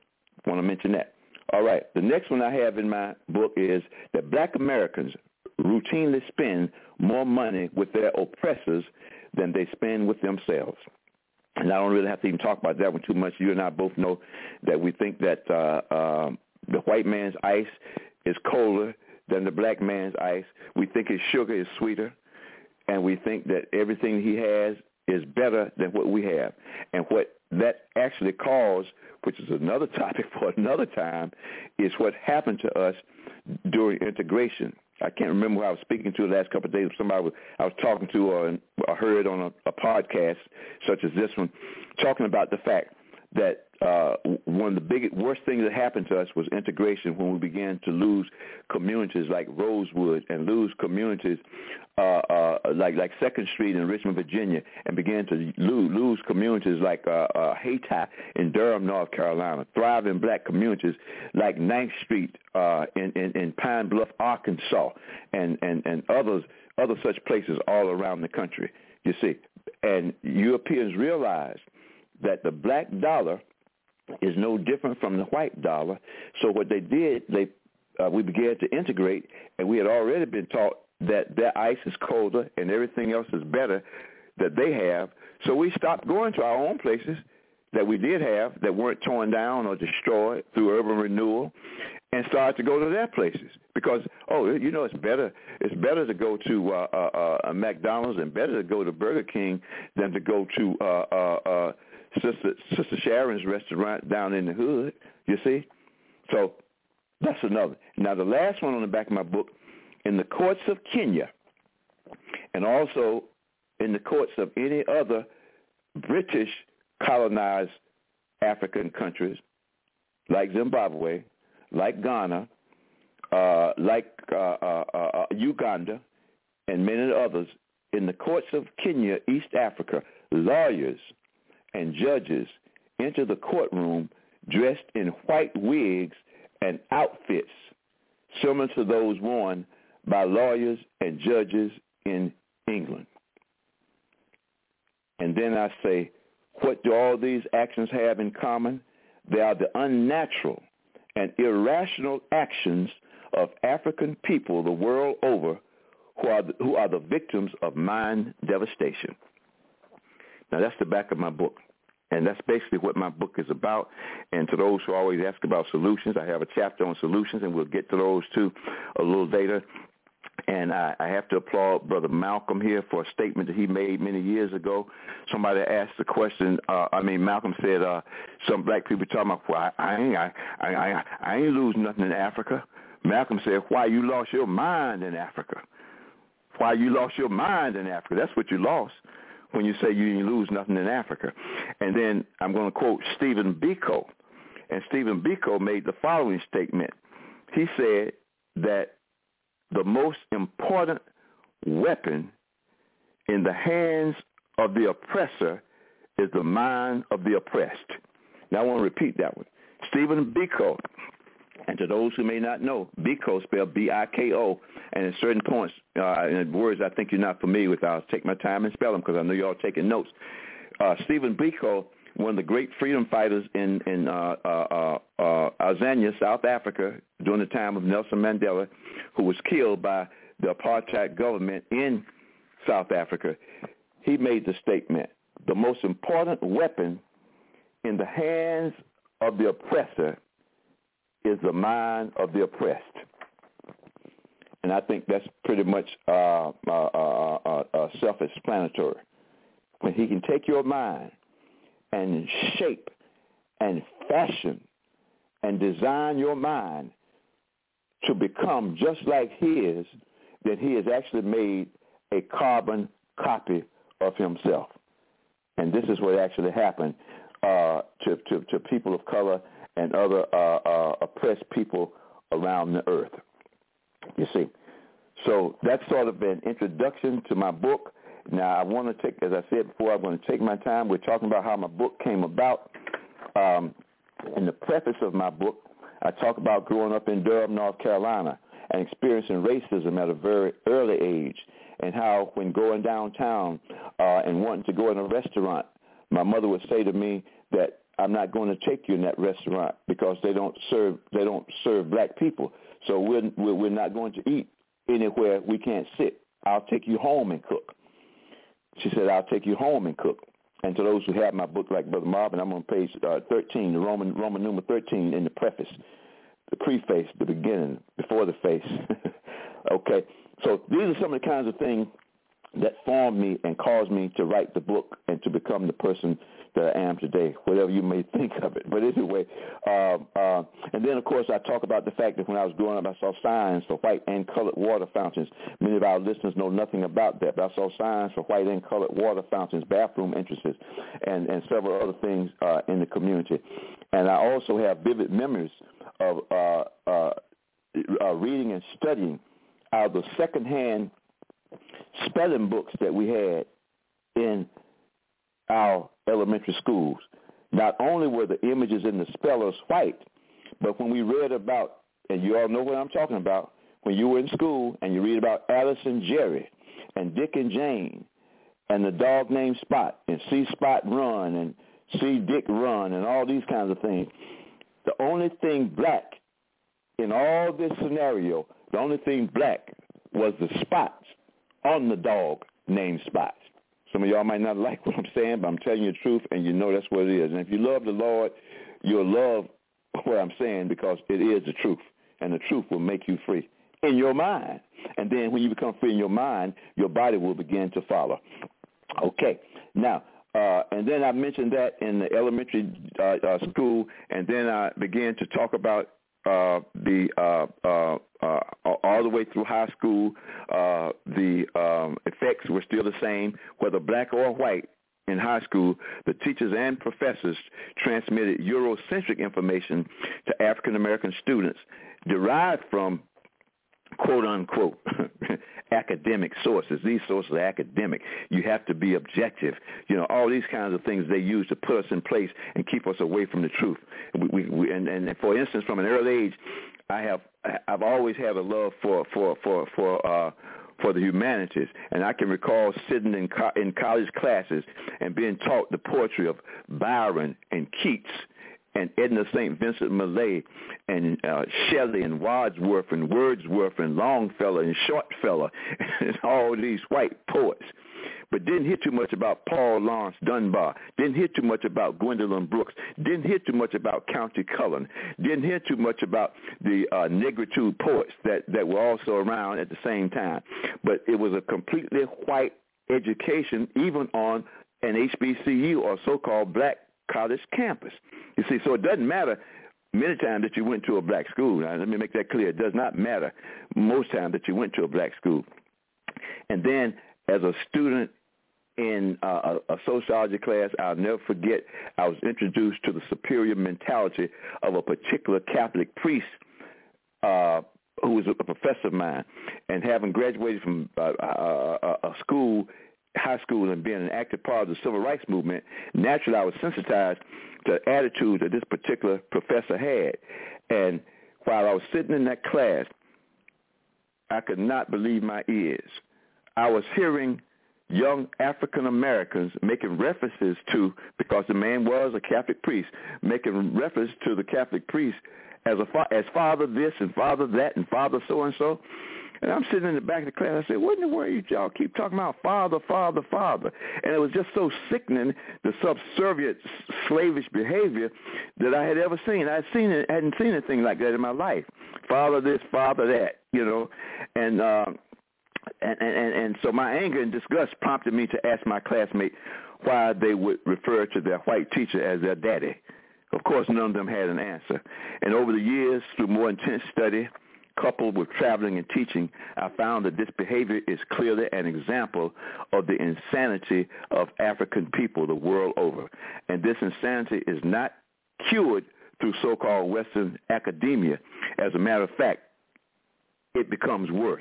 Speaker 4: I want to mention that. All right, the next one I have in my book is that black Americans routinely spend more money with their oppressors than they spend with themselves. And I don't really have to even talk about that one too much. You and I both know that we think that uh, uh, the white man's ice is colder than the black man's ice. We think his sugar is sweeter, and we think that everything he has is better than what we have. And what that actually caused, which is another topic for another time, is what happened to us during integration. I can't remember who I was speaking to the last couple of days. Somebody was, I was talking to or, or heard on a, a podcast such as this one, talking about the fact that uh, one of the biggest, worst things that happened to us was integration, when we began to lose communities like Rosewood and lose communities uh, uh, like like Second Street in Richmond, Virginia, and began to lose, lose communities like uh, uh, Hayti in Durham, North Carolina, thriving black communities like Ninth Street uh, in, in, in Pine Bluff, Arkansas, and, and, and others, other such places all around the country, you see. And Europeans realized that the black dollar is no different from the white dollar. So what they did, they uh, we began to integrate, and we had already been taught that their ice is colder and everything else is better that they have. So we stopped going to our own places that we did have that weren't torn down or destroyed through urban renewal, and started to go to their places because, oh, you know, it's better. It's better to go to uh, uh, uh, McDonald's and better to go to Burger King than to go to uh, uh, uh, Sister, Sister Sharon's restaurant down in the hood, you see? So that's another. Now, the last one on the back of my book, in the courts of Kenya and also in the courts of any other British colonized African countries like Zimbabwe, like Ghana, uh, like uh, uh, uh, Uganda, and many others, in the courts of Kenya, East Africa, lawyers and judges enter the courtroom dressed in white wigs and outfits similar to those worn by lawyers and judges in England. And then I say, what do all these actions have in common? They are the unnatural and irrational actions of African people the world over who are the, who are the victims of mind devastation. Now, that's the back of my book. And that's basically what my book is about. And to those who always ask about solutions, I have a chapter on solutions, and we'll get to those, too, a little later. And I, I have to applaud Brother Malcolm here for a statement that he made many years ago. Somebody asked the question, uh, I mean, Malcolm said, uh, some black people talking about, well, I, I, ain't, I, I, I, I ain't lose nothing in Africa. Malcolm said, why you lost your mind in Africa? Why you lost your mind in Africa? That's what you lost when you say you didn't lose nothing in Africa. And then I'm going to quote Stephen Biko. And Stephen Biko made the following statement. He said that the most important weapon in the hands of the oppressor is the mind of the oppressed. Now, I want to repeat that one. Stephen Biko, and to those who may not know, Biko spelled B I K O, and at certain points, uh, in words I think you're not familiar with, I'll take my time and spell them because I know you're all taking notes. Uh, Stephen Biko, one of the great freedom fighters in, in uh, uh, uh, uh, Azania, South Africa, during the time of Nelson Mandela, who was killed by the apartheid government in South Africa, he made the statement, the most important weapon in the hands of the oppressor is the mind of the oppressed. And I think that's pretty much uh, uh, uh, uh, uh, self-explanatory. When he can take your mind and shape and fashion and design your mind to become just like his, then he has actually made a carbon copy of himself. And this is what actually happened uh, to, to, to people of color and other uh, uh, oppressed people around the earth, you see. So that's sort of an introduction to my book. Now, I want to take, as I said before, I'm going to take my time. We're talking about how my book came about. Um, in the preface of my book, I talk about growing up in Durham, North Carolina, and experiencing racism at a very early age, and how when going downtown uh, and wanting to go in a restaurant, my mother would say to me that I'm not going to take you in that restaurant because they don't serve they don't serve black people. So we're we're not going to eat anywhere we can't sit. I'll take you home and cook. She said, I'll take you home and cook. And to those who have my book, like Brother Marvin, I'm on page uh, thirteen, the Roman Roman number thirteen in the preface, the preface, the beginning, before the face. Okay, so these are some of the kinds of things that formed me and caused me to write the book and to become the person that I am today, whatever you may think of it. But anyway, uh, uh, and then, of course, I talk about the fact that when I was growing up, I saw signs for white and colored water fountains. Many of our listeners know nothing about that, but I saw signs for white and colored water fountains, bathroom entrances, and, and several other things uh, in the community. And I also have vivid memories of uh, uh, uh, reading and studying out of the secondhand spelling books that we had in our elementary schools. Not only were the images in the spellers white, but when we read about, and you all know what I'm talking about, when you were in school and you read about Alice and Jerry and Dick and Jane and the dog named Spot and see Spot run and see Dick run and all these kinds of things, the only thing black in all this scenario, the only thing black was the spots on the dog named Spot. Some of y'all might not like what I'm saying, but I'm telling you the truth, and you know that's what it is. And if you love the Lord, you'll love what I'm saying because it is the truth, and the truth will make you free in your mind. And then when you become free in your mind, your body will begin to follow. Okay. Now, uh, and then I mentioned that in the elementary uh, uh, school, and then I began to talk about Uh, the uh, uh, uh, all the way through high school, uh, the um, effects were still the same, whether black or white. In high school, the teachers and professors transmitted Eurocentric information to African American students derived from quote unquote academic sources. These sources are academic. You have to be objective. You know, all these kinds of things they use to put us in place and keep us away from the truth. We, we, we, and, and for instance, from an early age, I have I've always had a love for for for for uh, for the humanities. And I can recall sitting in, co- in college classes and being taught the poetry of Byron and Keats and Edna Saint Vincent Millay and uh, Shelley and Wadsworth and Wordsworth and Longfellow and Shortfellow and all these white poets. But didn't hear too much about Paul Laurence Dunbar, didn't hear too much about Gwendolyn Brooks, didn't hear too much about Countee Cullen, didn't hear too much about the uh, negritude poets that, that were also around at the same time. But it was a completely white education, even on an H B C U or so-called black college campus. You see, so it doesn't matter many times that you went to a black school. Now, let me make that clear. It does not matter most times that you went to a black school. And then as a student in uh, a, a sociology class, I'll never forget, I was introduced to the superior mentality of a particular Catholic priest uh, who was a professor of mine. And having graduated from uh, a, a school, high school, and being an active part of the civil rights movement, naturally I was sensitized to the attitude that this particular professor had. And while I was sitting in that class, I could not believe my ears. I was hearing young African Americans making references to, because the man was a Catholic priest, making reference to the Catholic priest as a as father this and father that and father so and so. And I'm sitting in the back of the class. I said, what in the world y'all keep talking about father, father, father? And it was just so sickening, the subservient, slavish behavior that I had ever seen. I had seen it, hadn't seen anything like that in my life. Father this, father that, you know. And uh, and, and, and so my anger and disgust prompted me to ask my classmate why they would refer to their white teacher as their daddy. Of course, none of them had an answer. And over the years, through more intense study, coupled with traveling and teaching, I found that this behavior is clearly an example of the insanity of African people the world over. And this insanity is not cured through so-called Western academia. As a matter of fact, it becomes worse.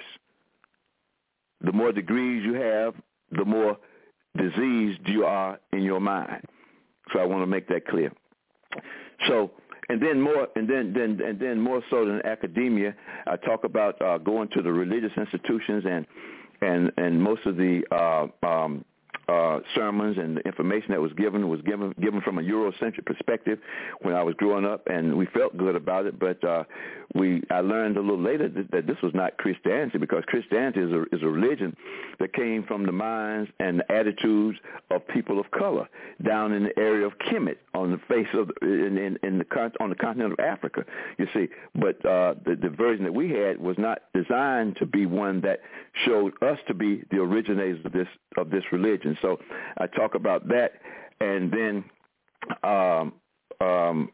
Speaker 4: The more degrees you have, the more diseased you are in your mind. So I want to make that clear. So, and then more, and then, then, and then more so than academia, I talk about uh, going to the religious institutions, and and and most of the uh, um, uh, sermons and the information that was given was given given from a Eurocentric perspective when I was growing up, and we felt good about it. But uh, we, I learned a little later that, that this was not Christianity, because Christianity is a, is a religion that came from the minds and the attitudes of people of color down in the area of Kemet on the face of in, in, in the on the continent of Africa. You see, but uh, the, the version that we had was not designed to be one that showed us to be the originators of this of this religion. So I talk about that, and then um, um,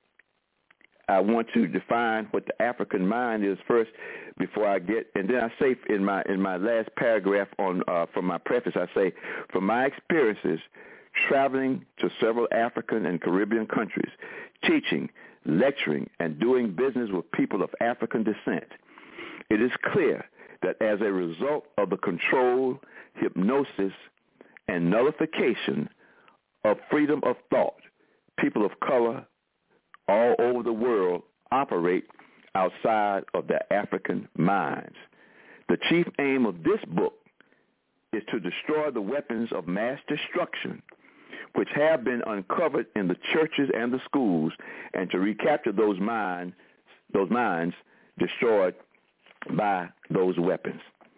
Speaker 4: I want to define what the African mind is first before I get, and then I say in my in my last paragraph on uh, from my preface, I say, from my experiences traveling to several African and Caribbean countries, teaching, lecturing, and doing business with people of African descent, it is clear that as a result of the control, hypnosis, and nullification of freedom of thought, people of color all over the world operate outside of their African minds. The chief aim of this book is to destroy the weapons of mass destruction which have been uncovered in the churches and the schools, and to recapture those minds, those minds destroyed by those weapons.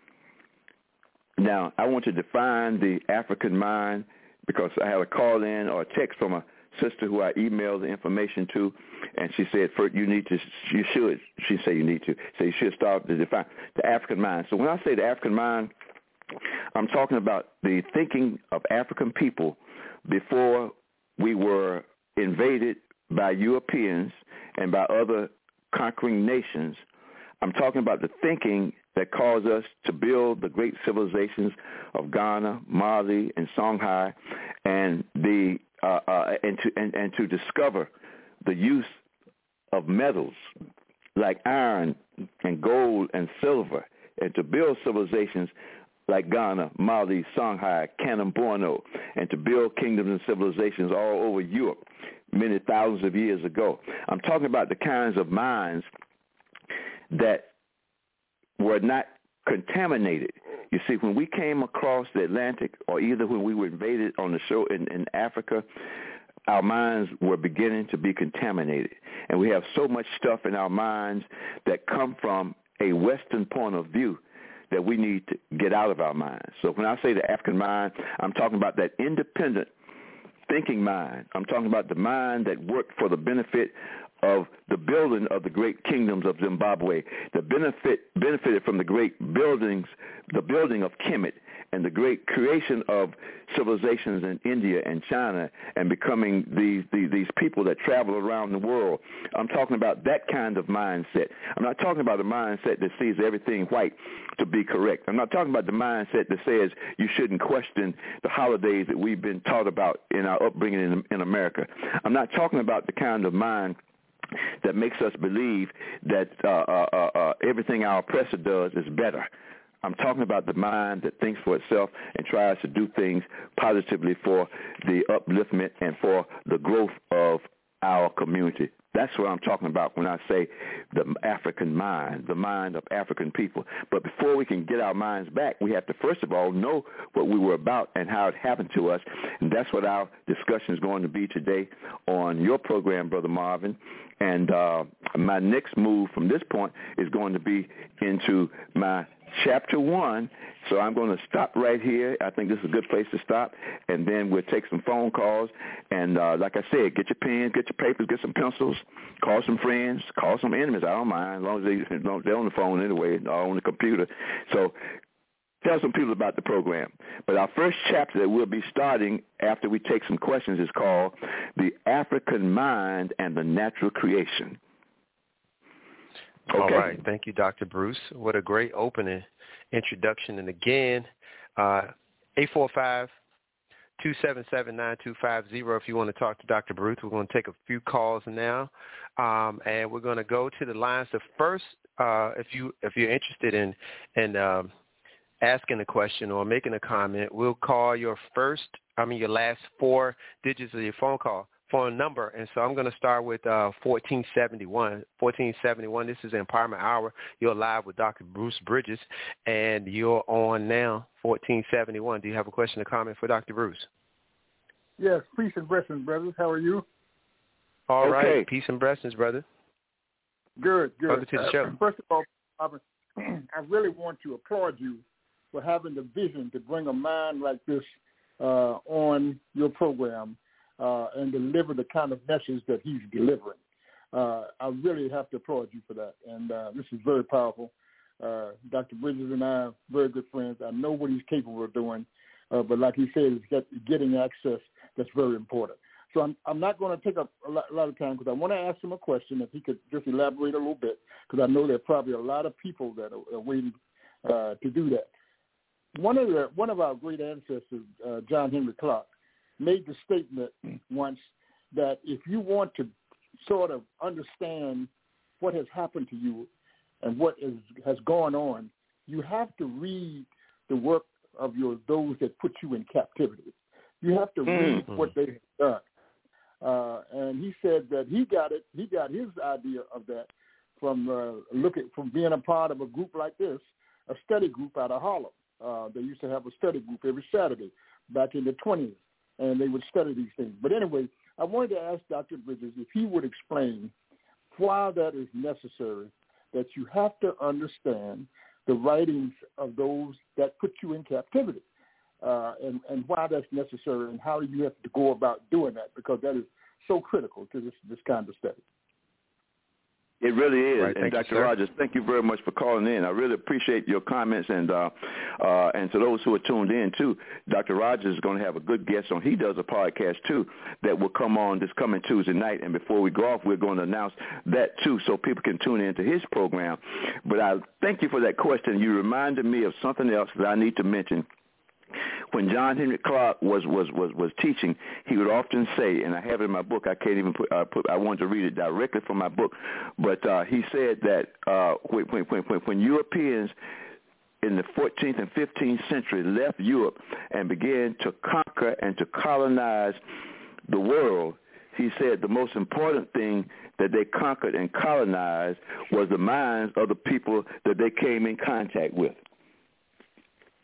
Speaker 4: Now, I want to define the African mind, because I had a call in or a text from a sister who I emailed the information to, and she said, "First, you need to, you should," she said, "you need to, so you should start to define the African mind." So when I say the African mind, I'm talking about the thinking of African people before we were invaded by Europeans and by other conquering nations. I'm talking about the thinking that caused us to build the great civilizations of Ghana, Mali, and Songhai, and the uh, uh, and to and, and to discover the use of metals like iron and gold and silver, and to build civilizations like Ghana, Mali, Songhai, Kanem-Borno, and to build kingdoms and civilizations all over Europe many thousands of years ago. I'm talking about the kinds of minds that were not contaminated. You see, when we came across the Atlantic, or either when we were invaded on the show in, in Africa, our minds were beginning to be contaminated. And we have so much stuff in our minds that come from a Western point of view that we need to get out of our minds. So when I say the African mind, I'm talking about that independent thinking mind. I'm talking about the mind that worked for the benefit of the building of the great kingdoms of Zimbabwe, the benefit benefited from the great buildings, the building of Kemet, and the great creation of civilizations in India and China, and becoming these, these these people that travel around the world. I'm talking about that kind of mindset. I'm not talking about a mindset that sees everything white to be correct. I'm not talking about the mindset that says you shouldn't question the holidays that we've been taught about in our upbringing in, in America. I'm not talking about the kind of mind that makes us believe that uh, uh, uh, everything our oppressor does is better. I'm talking about the mind that thinks for itself and tries to do things positively for the upliftment and for the growth of our community. That's what I'm talking about when I say the African mind, the mind of African people. But before we can get our minds back, we have to, first of all, know what we were about and how it happened to us. And that's what our discussion is going to be today on your program, Brother Marvin. And uh, my next move from this point is going to be into my chapter one. So I'm going to stop right here. I think this is a good place to stop, and then we'll take some phone calls. And uh, like I said, get your pens, get your papers, get some pencils, call some friends, call some enemies. I don't mind, as long as they, they're on the phone anyway, or on the computer. So tell some people about the program. But our first chapter that we'll be starting after we take some questions is called The African Mind and the Natural Creation.
Speaker 1: Okay. All right. Thank you, Doctor Bruce. What a great opening introduction. And again, uh, eight four five, two seven seven, nine two five zero if you want to talk to Doctor Bruce. We're going to take a few calls now, um, and we're going to go to the lines. The first, uh, if, you, if you're interested in, in um, asking a question or making a comment, we'll call your first, I mean your last four digits of your phone call. Phone number, and so I'm going to start with uh, fourteen seventy-one. fourteen seventy-one, this is Empowerment Hour. You're live with Doctor Bruce Bridges, and you're on now, fourteen seventy-one. Do you have a question or comment for Doctor Bruce?
Speaker 5: Yes, peace and blessings, brothers. How are you?
Speaker 1: All
Speaker 4: okay.
Speaker 1: right, peace and blessings, brother.
Speaker 5: Good, good.
Speaker 1: Welcome to the show.
Speaker 5: Uh, first of all, I really want to applaud you for having the vision to bring a mind like this uh, on your program. Uh, and deliver the kind of message that he's delivering. Uh, I really have to applaud you for that. And uh, this is very powerful. Uh, Doctor Bridges and I are very good friends. I know what he's capable of doing. Uh, but like he said, it's get, getting access that's very important. So I'm, I'm not going to take up a lot, a lot of time because I want to ask him a question, if he could just elaborate a little bit, because I know there are probably a lot of people that are, are waiting uh, to do that. One of, the, one of our great ancestors, uh, John Henry Clark, made the statement once that if you want to sort of understand what has happened to you and what is, has gone on, you have to read the work of your those that put you in captivity. You have to read mm-hmm. what they have done. Uh, and he said that he got it. He got his idea of that from uh, looking from being a part of a group like this, a study group out of Harlem. Uh, they used to have a study group every Saturday back in the twenties. And they would study these things. But anyway, I wanted to ask Doctor Bridges if he would explain why that is necessary, that you have to understand the writings of those that put you in captivity, uh, and, and why that's necessary, and how you have to go about doing that, because that is so critical to this, this kind of study.
Speaker 4: It really is.
Speaker 1: Right,
Speaker 4: and Doctor
Speaker 1: You,
Speaker 4: Rogers, thank you very much for calling in. I really appreciate your comments. And uh, uh, and to those who are tuned in, too, Doctor Rogers is going to have a good guest on. He does a podcast, too, that will come on this coming Tuesday night. And before we go off, we're going to announce that, too, so people can tune into his program. But I thank you for that question. You reminded me of something else that I need to mention. When John Henry Clark was, was, was, was teaching, he would often say, and I have it in my book, I can't even put, uh, put I wanted to read it directly from my book, but uh, he said that uh, when, when, when, when Europeans in the fourteenth and fifteenth century left Europe and began to conquer and to colonize the world, he said the most important thing that they conquered and colonized was the minds of the people that they came in contact with.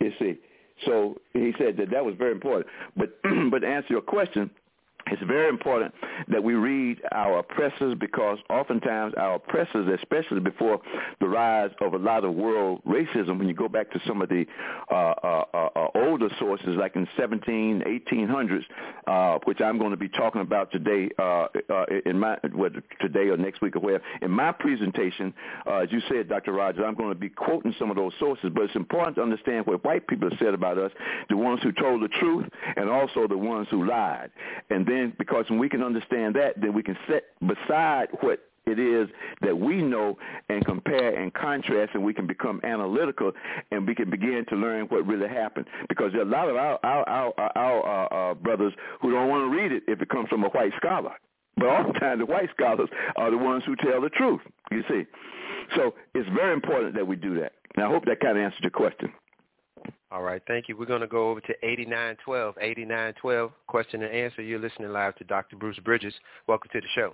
Speaker 4: You see. So he said that that was very important. But but to answer your question, it's very important that we read our oppressors, because oftentimes our oppressors, especially before the rise of a lot of world racism, when you go back to some of the uh, uh, uh, older sources like in seventeen, eighteen hundreds, uh, which I'm going to be talking about today, uh, uh, in my whether today or next week or whatever. In my presentation, uh, as you said, Doctor Rogers, I'm going to be quoting some of those sources, but it's important to understand what white people have said about us, the ones who told the truth and also the ones who lied. And then, because when we can understand that, then we can set beside what it is that we know and compare and contrast, and we can become analytical, and we can begin to learn what really happened. Because there are a lot of our our our, our uh, uh, brothers who don't want to read it if it comes from a white scholar. But oftentimes the white scholars are the ones who tell the truth, you see. So it's very important that we do that. And I hope that kind of answered your question.
Speaker 1: All right, thank you. We're going to go over to eighty-nine twelve. eighty-nine twelve, question and answer. You're listening live to Doctor Bruce Bridges. Welcome to the show.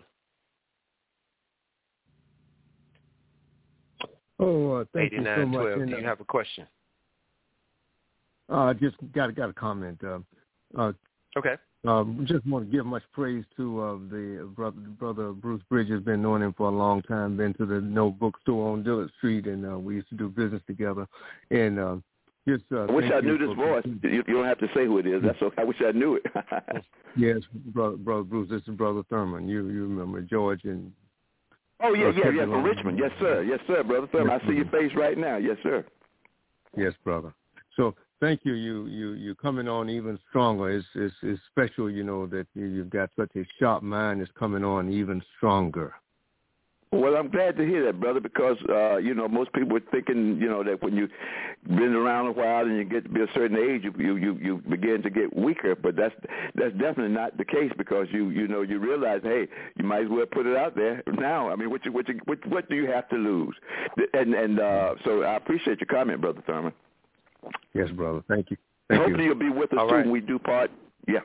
Speaker 6: Oh, uh, thank you so much.
Speaker 1: eighty-nine twelve, do you have a question?
Speaker 6: I uh, just got got a comment. Uh, uh,
Speaker 1: okay.
Speaker 6: Um, just want to give much praise to uh, the brother, brother Bruce Bridges. Been knowing him for a long time. Been to the No Bookstore on Dillard Street, and uh, we used to do business together. And uh, just uh,
Speaker 4: I wish I knew this voice. You, you don't have to say who it is. That's okay. I wish I knew it.
Speaker 6: Yes, brother, brother Bruce. This is Brother Thurman. You you remember George and.
Speaker 4: Oh yeah, yeah, yeah, from Richmond. Yes, sir. Yes, sir, Brother Thurman.
Speaker 6: Yes,
Speaker 4: I see your face right now. Yes, sir.
Speaker 6: Yes, brother. So thank you. You you you coming on even stronger. It's it's, it's special, you know, that you, you've got such a sharp mind. It's coming on even stronger.
Speaker 4: Well, I'm glad to hear that, brother, because, uh, you know, most people are thinking, you know, that when you've been around a while and you get to be a certain age, you you, you, you begin to get weaker. But that's that's definitely not the case, because, you you know, you realize, hey, you might as well put it out there now. I mean, what you, what you, what, what do you have to lose? And, and uh, so I appreciate your comment, Brother Thurman.
Speaker 6: Yes, brother. Thank you. Thank
Speaker 4: Hopefully
Speaker 6: you.
Speaker 4: you'll be with us
Speaker 1: All
Speaker 4: too
Speaker 1: right.
Speaker 4: when we do part. Yeah.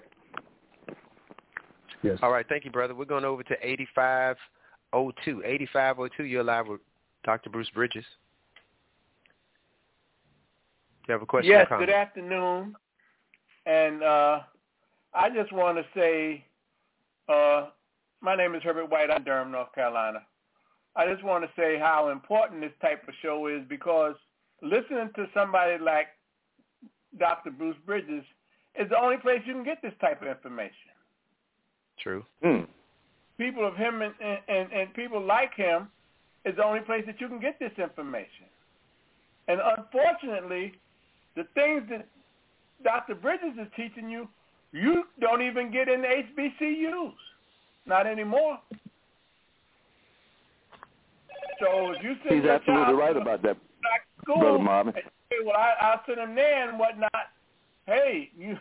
Speaker 6: Yes.
Speaker 1: All right. Thank you, brother. We're going over to eighty-five oh two. eighty-five oh two, you're live with Doctor Bruce Bridges. Do you have a question?
Speaker 7: Yes,
Speaker 1: or comment?
Speaker 7: good afternoon. And uh, I just want to say, uh, my name is Herbert White. I'm Durham, North Carolina. I just want to say how important this type of show is, because listening to somebody like Doctor Bruce Bridges is the only place you can get this type of information.
Speaker 1: True.
Speaker 4: Mm.
Speaker 7: People of him and, and, and people like him is the only place that you can get this information. And unfortunately, the things that Doctor Bridges is teaching you, you don't even get in the H B C Us. Not anymore. So if you send
Speaker 4: He's
Speaker 7: your
Speaker 4: absolutely
Speaker 7: child
Speaker 4: right
Speaker 7: to
Speaker 4: about that,
Speaker 7: back to school,
Speaker 4: Brother Marvin.
Speaker 7: and say, well, I, I'll send him there and whatnot. Hey, you...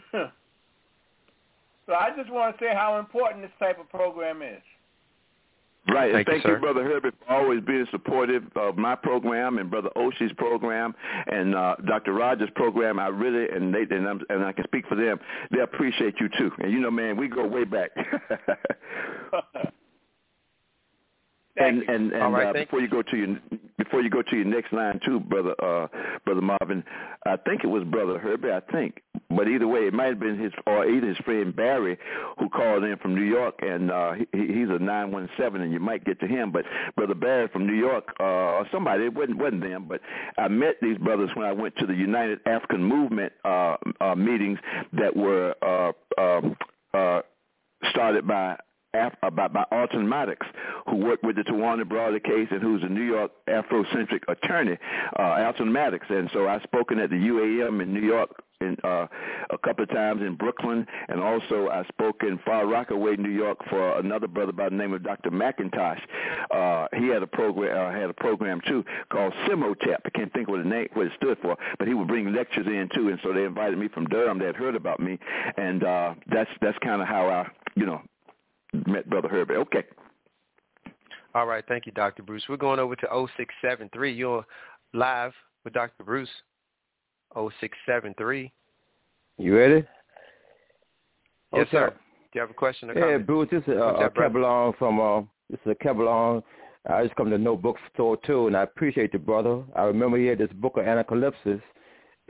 Speaker 7: So I just want to say how important this type of program is.
Speaker 4: Right, and
Speaker 1: Thank you,
Speaker 4: thank you,
Speaker 1: sir.
Speaker 4: Brother Herbert, for always being supportive of my program and Brother Oshi's program and uh, Doctor Rogers' program. I really, and they, and, I'm, and I can speak for them, they appreciate you too. And you know, man, we go way back. And and, and
Speaker 1: right,
Speaker 4: uh, before you go to your before you go to your next line too, brother uh, brother Marvin, I think it was Brother Herbert, I think, but either way, it might have been his or either his friend Barry who called in from New York, and uh, he, he's a nine one seven, and you might get to him. But Brother Barry from New York, uh, or somebody, it wasn't wasn't them, but I met these brothers when I went to the United African Movement uh, uh, meetings that were uh, uh, uh, started by. By, by Alton Maddox, who worked with the Tawana Browder case and who's a New York Afrocentric attorney, uh, Alton Maddox. And so I've spoken at the U A M in New York in, uh, a couple of times in Brooklyn, and also I spoke in Far Rockaway, New York, for another brother by the name of Doctor McIntosh. Uh, he had a program, uh, had a program too called Simotep. I can't think what the name, what it stood for, but he would bring lectures in too. And so they invited me from Durham. They had heard about me, and uh, that's that's kind of how I, you know. Met Brother Herbert. Okay.
Speaker 1: All right. Thank you, Doctor Bruce. We're going over to oh six seven three. You're live with Doctor Bruce. oh six seven three.
Speaker 8: You ready?
Speaker 1: Yes,
Speaker 8: okay.
Speaker 1: sir. Do you have a question or
Speaker 8: yeah,
Speaker 1: comment?
Speaker 8: Bruce, this is uh, uh, Kebelon from, uh, this is a Kebelon. I just come to No Bookstore too, and I appreciate the brother. I remember he had this book of Anacalypsis,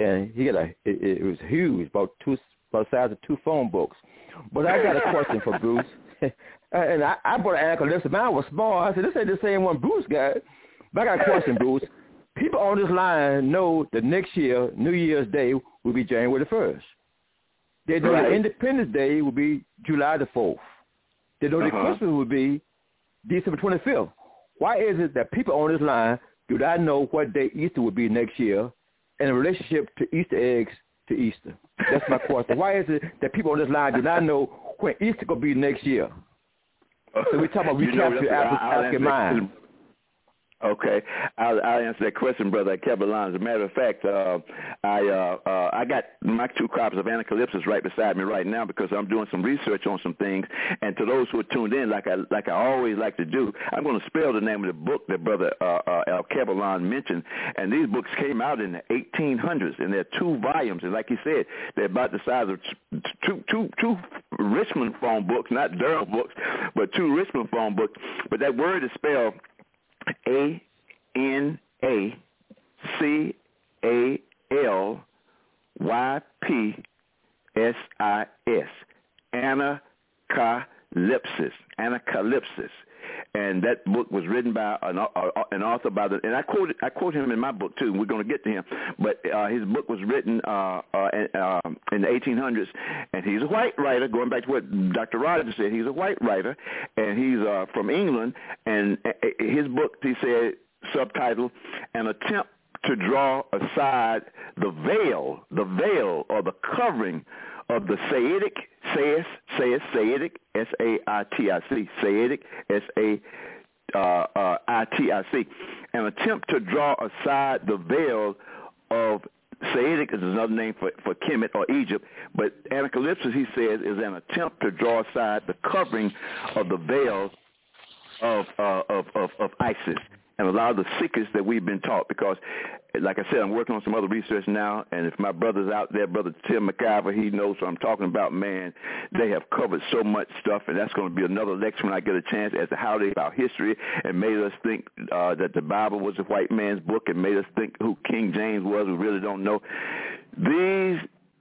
Speaker 8: and he got a it, it was huge, about two about the size of two phone books. But I got a question for Bruce, and I, I brought an Anacalypsis. Mine was small. I said, this ain't the same one Bruce got. But I got a question, Bruce. People on this line know that next year, New Year's Day, will be January the first. They know right. that Independence Day will be July the fourth. They know uh-huh. that Christmas will be December twenty-fifth. Why is it that people on this line do not know what day Easter will be next year and in relationship to Easter eggs to Easter? That's my question. Why is it that people on this line do not know when Easter will be next year? So we're talking about recapture your African mind.
Speaker 4: Okay, I'll, I'll answer that question, brother. I kept the line. As a matter of fact, uh, I uh, uh, I got my two copies of Anacalypsis right beside me right now because I'm doing some research on some things. And to those who are tuned in, like I like I always like to do, I'm going to spell the name of the book that brother uh, uh, Al Kebalan mentioned. And these books came out in the eighteen hundreds, and they're two volumes. And like he said, they're about the size of two two two Richmond phone books, not Durham books, but two Richmond phone books. But that word is spelled A N A C A L Y P S I S, Anacalypsis, Anacalypsis. And that book was written by an, uh, an author by the, and I quote I quote him in my book too. We're going to get to him, but uh, his book was written uh, uh, in, uh, in the eighteen hundreds, and he's a white writer. Going back to what Doctor Rogers said, he's a white writer, and he's uh, from England. And his book, he said, subtitled "An Attempt to Draw Aside the Veil, the Veil or the Covering of the Saitic, Sais, Sais, Saitic, S A I T I C, Saitic, S A I T I C, an attempt to draw aside the veil of Saitic is another name for, for Kemet or Egypt, but Anacalypsis, he says, is an attempt to draw aside the covering of the veil of, uh, of, of, of Isis and a lot of the secrets that we've been taught. Because, like I said, I'm working on some other research now, and if my brother's out there, Brother Tim McIver, he knows what I'm talking about. Man, they have covered so much stuff, and that's going to be another lecture when I get a chance as to how they about history and made us think uh, that the Bible was a white man's book and made us think who King James was. We really don't know. These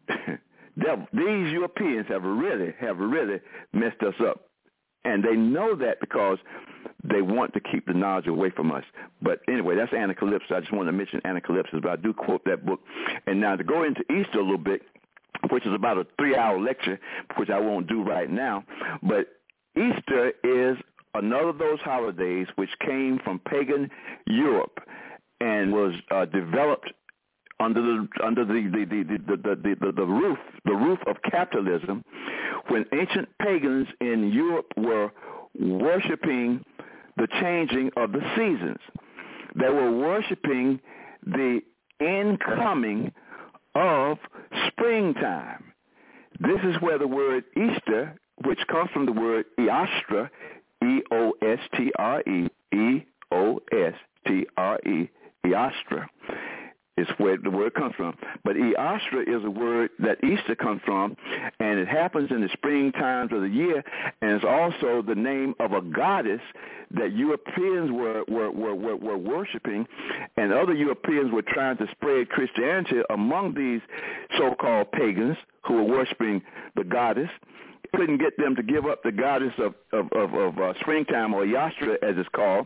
Speaker 4: these Europeans have really, have really messed us up. And they know that because they want to keep the knowledge away from us. But anyway, that's Anacalypsis. I just wanted to mention Anacalypsis, but I do quote that book. And now to go into Easter a little bit, which is about a three-hour lecture, which I won't do right now, but Easter is another of those holidays which came from pagan Europe and was uh, developed under the under the the the, the, the, the the roof the roof of capitalism, when ancient pagans in Europe were worshiping the changing of the seasons. They were worshiping the incoming of springtime. This is where the word Easter, which comes from the word Eostre, E O S T R E, E O S T R E, Eostre, is where the word comes from. But Eostre is a word that Easter comes from, and it happens in the spring times of the year, and it's also the name of a goddess that Europeans were, were, were, were, were worshiping, and other Europeans were trying to spread Christianity among these so-called pagans who were worshiping the goddess. Couldn't get them to give up the goddess of, of, of, of uh, springtime, or Eostre as it's called,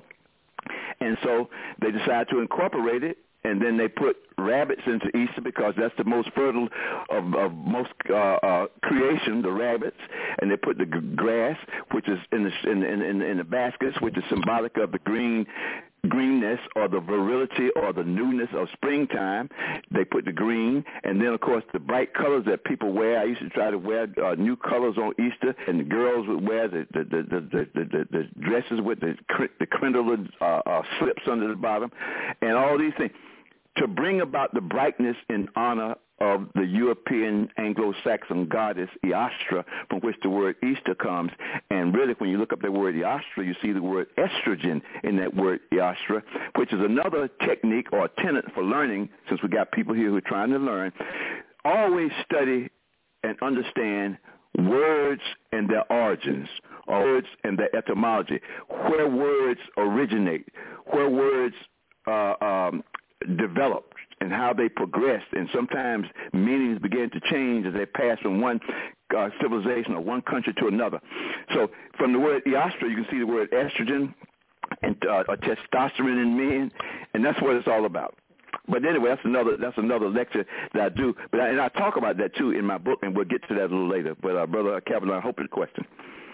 Speaker 4: and so they decided to incorporate it. And then they put rabbits into Easter because that's the most fertile of, of most uh, uh, creation, the rabbits. And they put the g- grass, which is in the in, in, in the baskets, which is symbolic of the green greenness or the virility or the newness of springtime. They put the green, and then of course the bright colors that people wear. I used to try to wear uh, new colors on Easter, and the girls would wear the the the the, the, the, the dresses with the the crinoline uh, uh, slips under the bottom, and all these things, to bring about the brightness in honor of the European Anglo-Saxon goddess Eostre, from which the word Easter comes. And really, when you look up the word Eostre, you see the word estrogen in that word Eostre, which is another technique or tenet for learning, since we got people here who are trying to learn. Always study and understand words and their origins, or words and their etymology, where words originate, where words uh, um, developed and how they progressed. And sometimes meanings began to change as they passed from one uh, civilization or one country to another. So from the word eostra, you can see the word estrogen and uh, testosterone in men, and that's what it's all about. But anyway, that's another that's another lecture that I do. But I, and I talk about that too in my book, and we'll get to that a little later. But uh, Brother Kevin, I hope it's a question.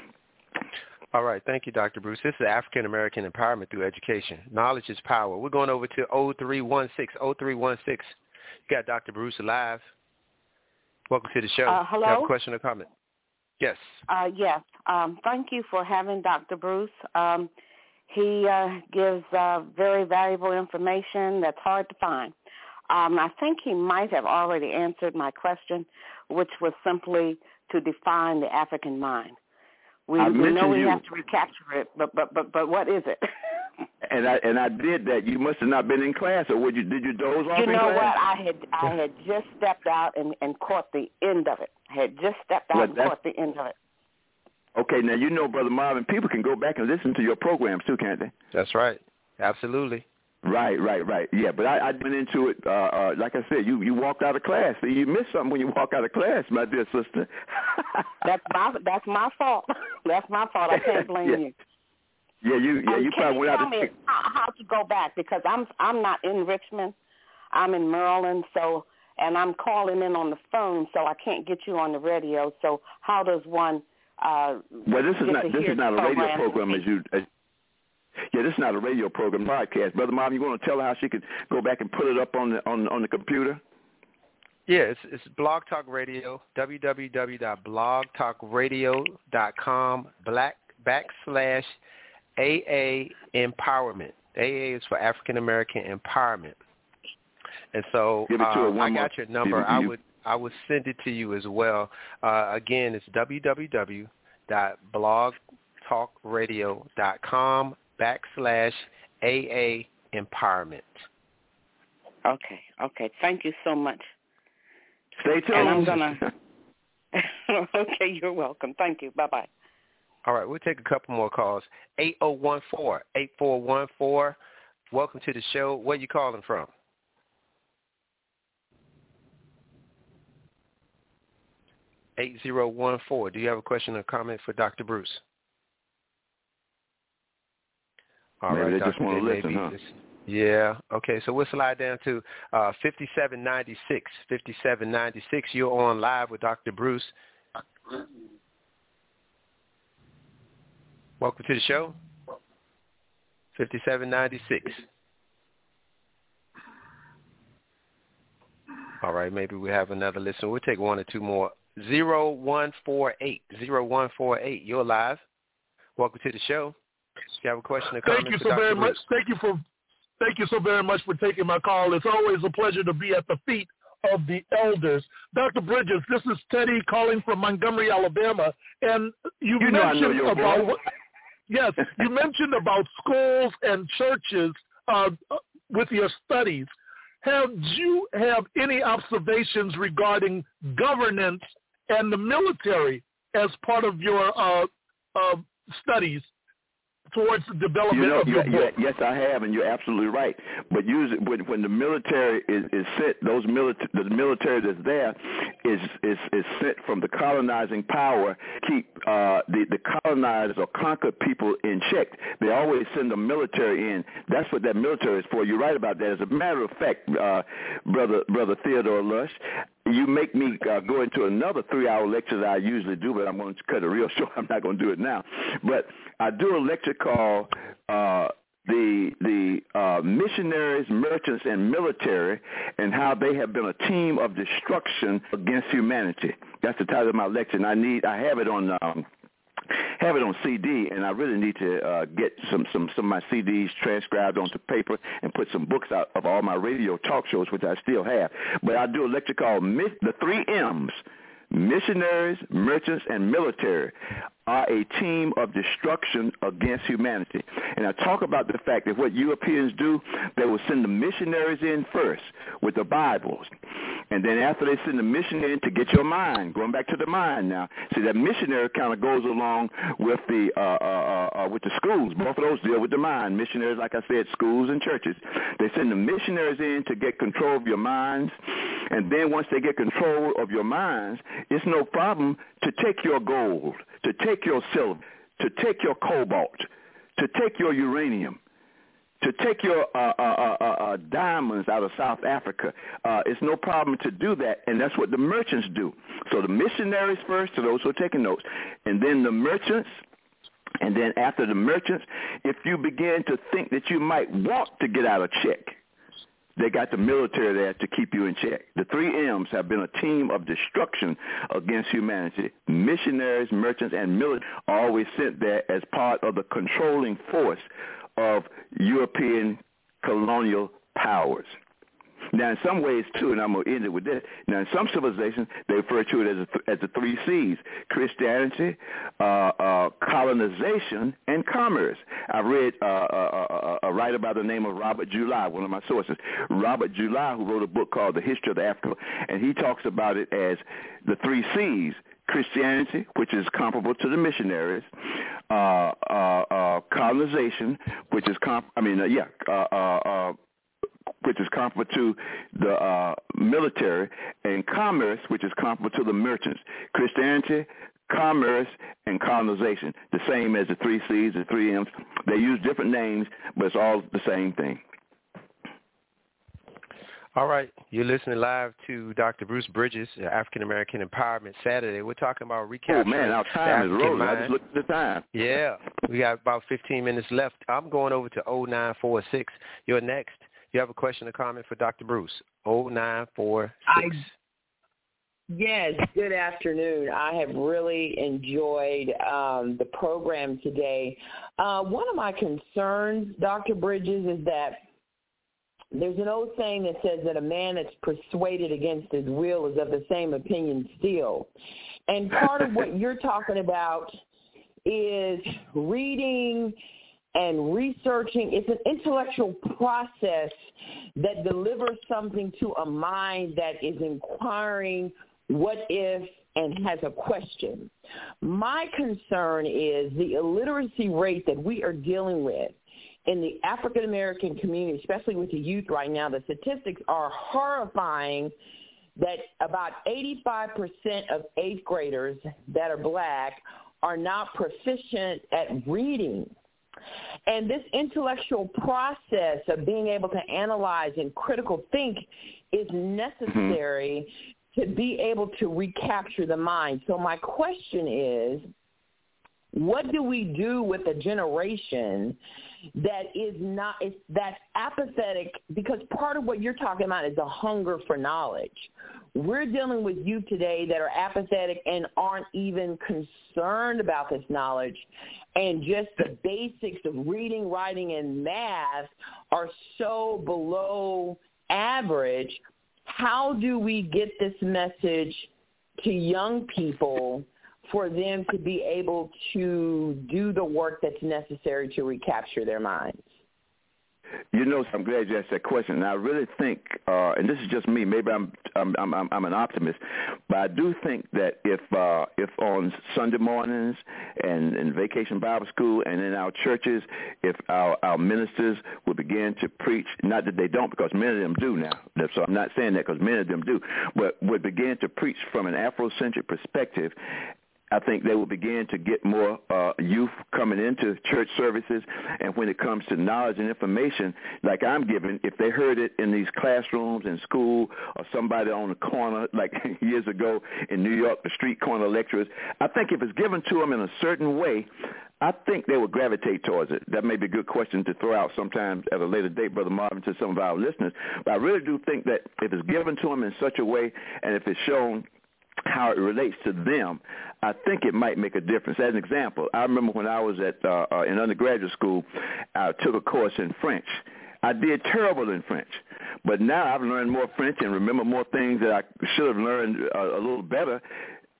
Speaker 1: All right. Thank you, Doctor Bruce. This is African American Empowerment Through Education. Knowledge is power. We're going over to oh three one six. oh three one six. You got Doctor Bruce live. Welcome to the show.
Speaker 9: Uh, hello?
Speaker 1: You have a question or comment? Yes.
Speaker 9: Uh, yes. Um, thank you for having Doctor Bruce. Um, he uh, gives uh, very valuable information that's hard to find. Um, I think he might have already answered my question, which was simply to define the African mind. We, we know we
Speaker 4: you.
Speaker 9: have to recapture it, but but but but what is it?
Speaker 4: and I and I did that. You must have not been in class, or would you? Did you doze off
Speaker 9: you
Speaker 4: in
Speaker 9: know
Speaker 4: class?
Speaker 9: what? I had I had just stepped out and, and caught the end of it. I had just stepped out
Speaker 4: well,
Speaker 9: and caught the end of it.
Speaker 4: Okay, now you know, Brother Marvin, people can go back and listen to your programs too, can't they?
Speaker 1: That's right. Absolutely.
Speaker 4: Right, right, right. Yeah, but I, I went into it, uh, uh, like I said, you, you walked out of class. So you missed something when you walk out of class, my dear sister.
Speaker 9: that's my that's my fault. That's my fault. I can't blame
Speaker 4: yeah.
Speaker 9: you.
Speaker 4: Yeah, you yeah,
Speaker 9: um,
Speaker 4: you
Speaker 9: can
Speaker 4: probably
Speaker 9: you
Speaker 4: went
Speaker 9: tell
Speaker 4: out
Speaker 9: me
Speaker 4: to
Speaker 9: how, how to go back, because I'm I'm not in Richmond. I'm in Maryland, so and I'm calling in on the phone, so I can't get you on the radio. So how does one uh
Speaker 4: Well, this is
Speaker 9: get
Speaker 4: not
Speaker 9: to
Speaker 4: this
Speaker 9: hear
Speaker 4: is not a
Speaker 9: program
Speaker 4: radio program as you as, Yeah, this is not a radio program, podcast. Brother Marvin, you want to tell her how she could go back and put it up on the on on the computer?
Speaker 1: Yeah, it's, it's Blog Talk Radio, w w w dot blog talk radio dot com black backslash A A Empowerment. A A is for African American Empowerment. And so
Speaker 4: Give it to her
Speaker 1: uh,
Speaker 4: one
Speaker 1: I
Speaker 4: more.
Speaker 1: got your number. I would I would send it to you as well. Uh, again, it's w w w dot blog talk radio dot com backslash A A Empowerment.
Speaker 9: Okay, okay. Thank you so much.
Speaker 4: Stay tuned.
Speaker 9: And I'm gonna. Okay, you're welcome. Thank you. Bye bye.
Speaker 1: All right, we'll take a couple more calls. eight oh one four, eight four one four. Welcome to the show. Where you calling from? eight zero one four. Do you have a question or comment for Doctor Bruce? All
Speaker 4: maybe
Speaker 1: right,
Speaker 4: they
Speaker 1: Doctor
Speaker 4: just want to listen, huh?
Speaker 1: This, yeah. Okay, so we'll slide down to uh, fifty-seven ninety-six. fifty-seven ninety-six, you're on live with Doctor Bruce. Welcome to the show. fifty-seven ninety-six. All right, maybe we have another listener. We'll take one or two more. zero one four eight. zero one four eight, you're live. Welcome to the show. If you have a question or comment
Speaker 10: Thank you
Speaker 1: for
Speaker 10: so
Speaker 1: Doctor
Speaker 10: very
Speaker 1: Bruce.
Speaker 10: much. Thank you for thank you so very much for taking my call. It's always a pleasure to be at the feet of the elders. Doctor Bridges, this is Teddy calling from Montgomery, Alabama, and you,
Speaker 4: you know
Speaker 10: mentioned
Speaker 4: I know your
Speaker 10: about
Speaker 4: voice.
Speaker 10: yes, you mentioned about schools and churches uh, with your studies. Have you have any observations regarding governance and the military as part of your uh, uh, studies towards the development
Speaker 4: you know,
Speaker 10: of
Speaker 4: you,
Speaker 10: your
Speaker 4: you,
Speaker 10: book?
Speaker 4: Yes, I have, and you're absolutely right. But usually, when, when the military is, is sent, those military, the military that's there is is, is sent from the colonizing power, keep uh, the the colonized or conquered people in check. They always send the military in. That's what that military is for. You're right about that. As a matter of fact, uh, brother brother Theodore Lush, you make me uh, go into another three-hour lecture that I usually do, but I'm going to cut it real short. I'm not going to do it now. But I do a lecture called uh, the the uh, Missionaries, Merchants, and Military, and how they have been a team of destruction against humanity. That's the title of my lecture, and I need I have it on um, have it on C D, and I really need to uh, get some, some, some of my C Ds transcribed onto paper and put some books out of all my radio talk shows, which I still have. But I do a lecture called The Three M's, Missionaries, merchants, and military are a team of destruction against humanity. And I talk about the fact that what Europeans do, they will send the missionaries in first with the Bibles. And then after they send the missionary in to get your mind, going back to the mind now. See, that missionary kind of goes along with the uh, uh, uh, with the schools. Both of those deal with the mind. Missionaries, like I said, schools and churches. They send the missionaries in to get control of your minds. And then once they get control of your minds, it's no problem to take your gold, to take your silver, to take your cobalt, to take your uranium, to take your uh, uh, uh, uh, diamonds out of South Africa. Uh, it's no problem to do that, and that's what the merchants do. So the missionaries first, to those who are taking notes, and then the merchants, and then after the merchants, if you begin to think that you might want to get out of check, they got the military there to keep you in check. The three M's have been a team of destruction against humanity. Missionaries, merchants, and military are always sent there as part of the controlling force of European colonial powers. Now, in some ways, too, and I'm going to end it with this, now, in some civilizations, they refer to it as, a, as the three C's, Christianity, uh, uh, colonization, and commerce. I read uh, a, a, a writer by the name of Robert July, one of my sources. Robert July, who wrote a book called The History of the Africa, and he talks about it as the three C's, Christianity, which is comparable to the missionaries, uh, uh, uh, colonization, which is, comp- I mean, uh, yeah, uh, uh, uh, which is comparable to the uh, military, and commerce, which is comparable to the merchants. Christianity, commerce, and colonization, the same as the three C's, the three M's. They use different names, but it's all the same thing.
Speaker 1: All right, you're listening live to Doctor Bruce Bridges, African American Empowerment Saturday. We're talking about recapturing.
Speaker 4: Oh man, our time is rolling.
Speaker 1: Mind.
Speaker 4: I just looked at the time.
Speaker 1: Yeah, we got about fifteen minutes left. I'm going over to oh nine four six. You're next. You have a question or comment for Doctor Bruce? oh nine four six.
Speaker 11: I, yes, good afternoon. I have really enjoyed um, the program today. Uh, one of my concerns, Doctor Bridges, is that there's an old saying that says that a man that's persuaded against his will is of the same opinion still. And part of what you're talking about is reading and researching. It's an intellectual process that delivers something to a mind that is inquiring what if and has a question. My concern is the illiteracy rate that we are dealing with in the African American community, especially with the youth right now. The statistics are horrifying that about eighty-five percent of eighth graders that are black are not proficient at reading. And this intellectual process of being able to analyze and critical think is necessary mm-hmm. to be able to recapture the mind. So my question is, what do we do with a generation that is not, it's, that's apathetic? Because part of what you're talking about is a hunger for knowledge. We're dealing with youth today that are apathetic and aren't even concerned about this knowledge. And just the basics of reading, writing, and math are so below average. How do we get this message to young people for them to be able to do the work that's necessary to recapture their minds?
Speaker 4: You know, I'm glad you asked that question. And I really think, uh, and this is just me, maybe I'm, I'm I'm I'm an optimist, but I do think that if uh, if on Sunday mornings and in Vacation Bible School and in our churches, if our, our ministers would begin to preach, not that they don't, because many of them do now, so I'm not saying that because many of them do, but would begin to preach from an Afrocentric perspective, I think they will begin to get more uh, youth coming into church services. And when it comes to knowledge and information, like I'm giving, if they heard it in these classrooms in school or somebody on the corner, like years ago in New York, the street corner lecturers, I think if it's given to them in a certain way, I think they would gravitate towards it. That may be a good question to throw out sometime at a later date, Brother Marvin, to some of our listeners. But I really do think that if it's given to them in such a way and if it's shown how it relates to them, I think it might make a difference. As an example, I remember when I was at uh, uh, in undergraduate school, I took a course in French. I did terrible in French, but now I've learned more French and remember more things that I should have learned uh, a little better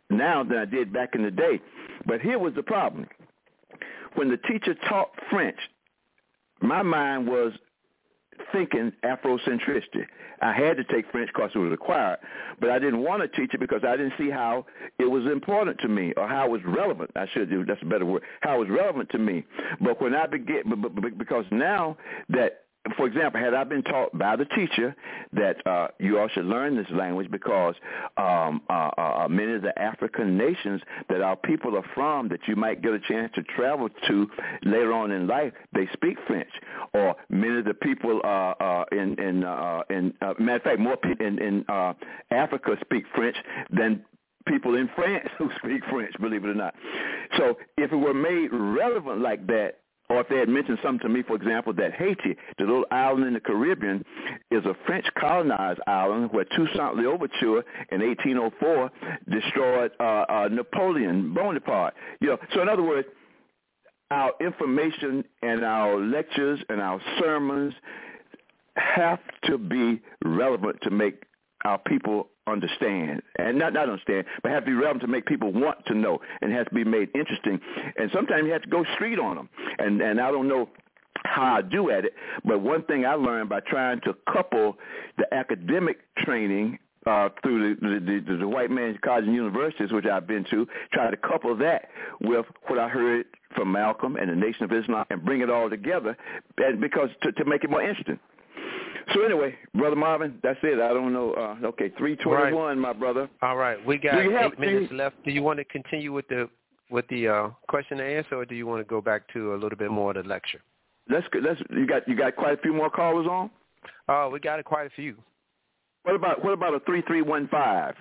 Speaker 4: now than I did back in the day. But here was the problem. When the teacher taught French, my mind was thinking Afrocentricity. I had to take French because it was required, but I didn't want to teach it because I didn't see how it was important to me, or how it was relevant. I should do, that's a better word, how it was relevant to me. But when I began, because now that, for example, had I been taught by the teacher that uh, you all should learn this language because um, uh, uh, many of the African nations that our people are from, that you might get a chance to travel to later on in life, they speak French. Or many of the people uh, uh, in, in, uh, in uh, matter of fact, more people in, in uh, Africa speak French than people in France who speak French, believe it or not. So if it were made relevant like that, or if they had mentioned something to me, for example, that Haiti, the little island in the Caribbean, is a French colonized island where Toussaint Louverture in eighteen oh four destroyed uh, uh, Napoleon Bonaparte. You know, so in other words, our information and our lectures and our sermons have to be relevant to make our people understand, and not not understand, but have to be relevant to make people want to know, and has to be made interesting. And sometimes you have to go street on them. And and I don't know how I do at it, but one thing I learned by trying to couple the academic training uh, through the, the, the, the white man's colleges and universities, which I've been to, try to couple that with what I heard from Malcolm and the Nation of Islam, and bring it all together, and because to, to make it more interesting. So anyway, Brother Marvin, that's it. I don't know. Uh, okay, three twenty-one, right. My brother.
Speaker 1: All right, we got eight minutes left. Do you want to continue with the with the uh, question and answer, or do you want to go back to a little bit more of the lecture?
Speaker 4: Let's let's. You got you got quite a few more callers on.
Speaker 1: Oh, uh, we got quite a few.
Speaker 4: What about what about a three three one five?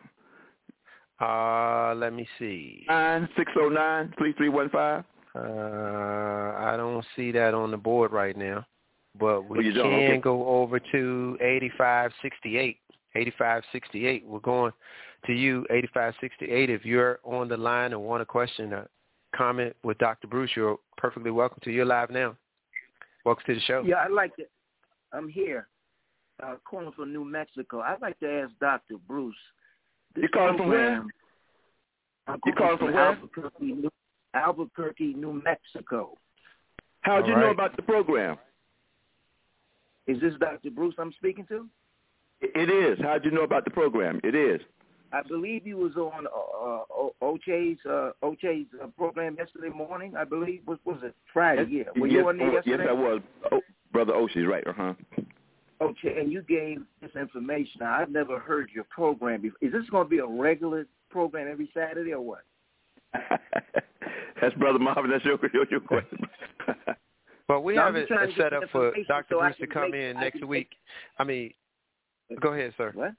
Speaker 1: Uh, let me see.
Speaker 4: Nine six zero nine three three one five.
Speaker 1: Uh, I don't see that on the board right now. But we
Speaker 4: oh,
Speaker 1: can
Speaker 4: okay.
Speaker 1: go over to eighty-five sixty-eight. eighty-five sixty-eight. We're going to you, eighty-five sixty-eight. If you're on the line and want a question or comment with Doctor Bruce, you're perfectly welcome to. You're live now. Welcome to the show.
Speaker 12: Yeah, I'd like to. I'm here, uh, calling from New Mexico. I'd like to ask Doctor Bruce.
Speaker 4: You calling from where? You calling from where?
Speaker 12: Albuquerque, New, Albuquerque, New Mexico.
Speaker 4: How'd you
Speaker 1: right.
Speaker 4: know about the program?
Speaker 12: Is this Doctor Bruce I'm speaking to?
Speaker 4: It is. How'd you know about the program? It is.
Speaker 12: I believe you was on uh, Oche's uh, Oche's uh, program yesterday morning. I believe was was it Friday?
Speaker 4: Yes,
Speaker 12: Yeah. Were
Speaker 4: yes,
Speaker 12: you on there yesterday?
Speaker 4: Yes, I was. Oh, Brother Oche's right. Uh huh.
Speaker 12: Okay, and you gave this information. Now, I've never heard your program before. Is this going to be a regular program every Saturday or what?
Speaker 4: That's Brother Marvin. That's your your, your question.
Speaker 1: Well, we
Speaker 12: no,
Speaker 1: have it set up for Doctor
Speaker 12: so
Speaker 1: Bruce to come
Speaker 12: make,
Speaker 1: in
Speaker 12: I
Speaker 1: next week.
Speaker 12: Make...
Speaker 1: I mean, go ahead, sir.
Speaker 12: What?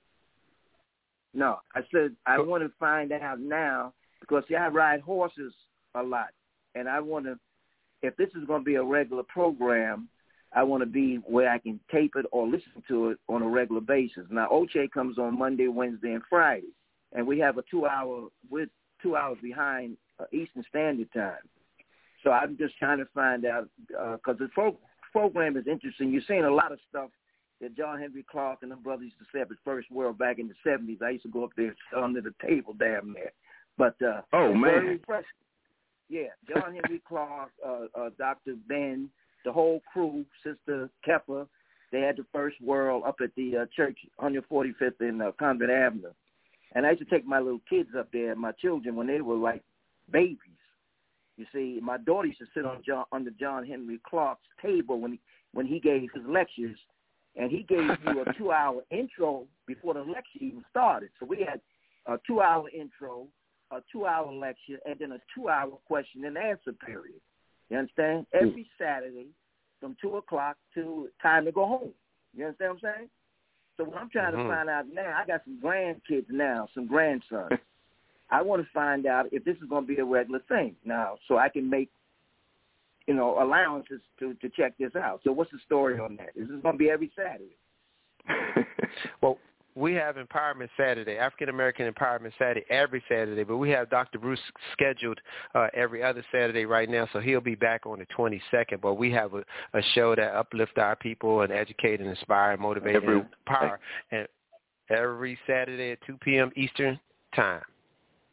Speaker 12: No, I said I
Speaker 1: go.
Speaker 12: want to find out now because, see, I ride horses a lot, and I want to, if this is going to be a regular program, I want to be where I can tape it or listen to it on a regular basis. Now, Oche comes on Monday, Wednesday, and Friday, and we have a two-hour, we're two hours behind uh, Eastern Standard Time. So I'm just trying to find out, because uh, the pro- program is interesting. You're seeing a lot of stuff that John Henry Clark and the brothers used to say up at First World back in the seventies. I used to go up there under the table damn there. But uh,
Speaker 4: oh, man.
Speaker 12: Very refreshing. Yeah, John Henry Clark, uh, uh, Doctor Ben, the whole crew, Sister Kepper, they had the First World up at the uh, church, one forty-fifth in uh, Convent Avenue. And I used to take my little kids up there, my children, when they were like babies. You see, my daughter used to sit on John, under John Henry Clark's table when he, when he gave his lectures, and he gave you a two-hour intro before the lecture even started. So we had a two-hour intro, a two-hour lecture, and then a two-hour question and answer period. You understand? Every Saturday from two o'clock to time to go home. You understand what I'm saying? So what I'm trying mm-hmm. to find out now, I got some grandkids now, some grandsons. I want to find out if this is going to be a regular thing now, so I can make, you know, allowances to, to check this out. So what's the story on that? Is this going to be every Saturday?
Speaker 1: Well, we have Empowerment Saturday, African American Empowerment Saturday every Saturday, but we have Doctor Bruce scheduled uh, every other Saturday right now, so he'll be back on the twenty-second. But we have a, a show that uplifts our people and educate and inspire and motivate every, and empower. And every Saturday at two p.m. Eastern time.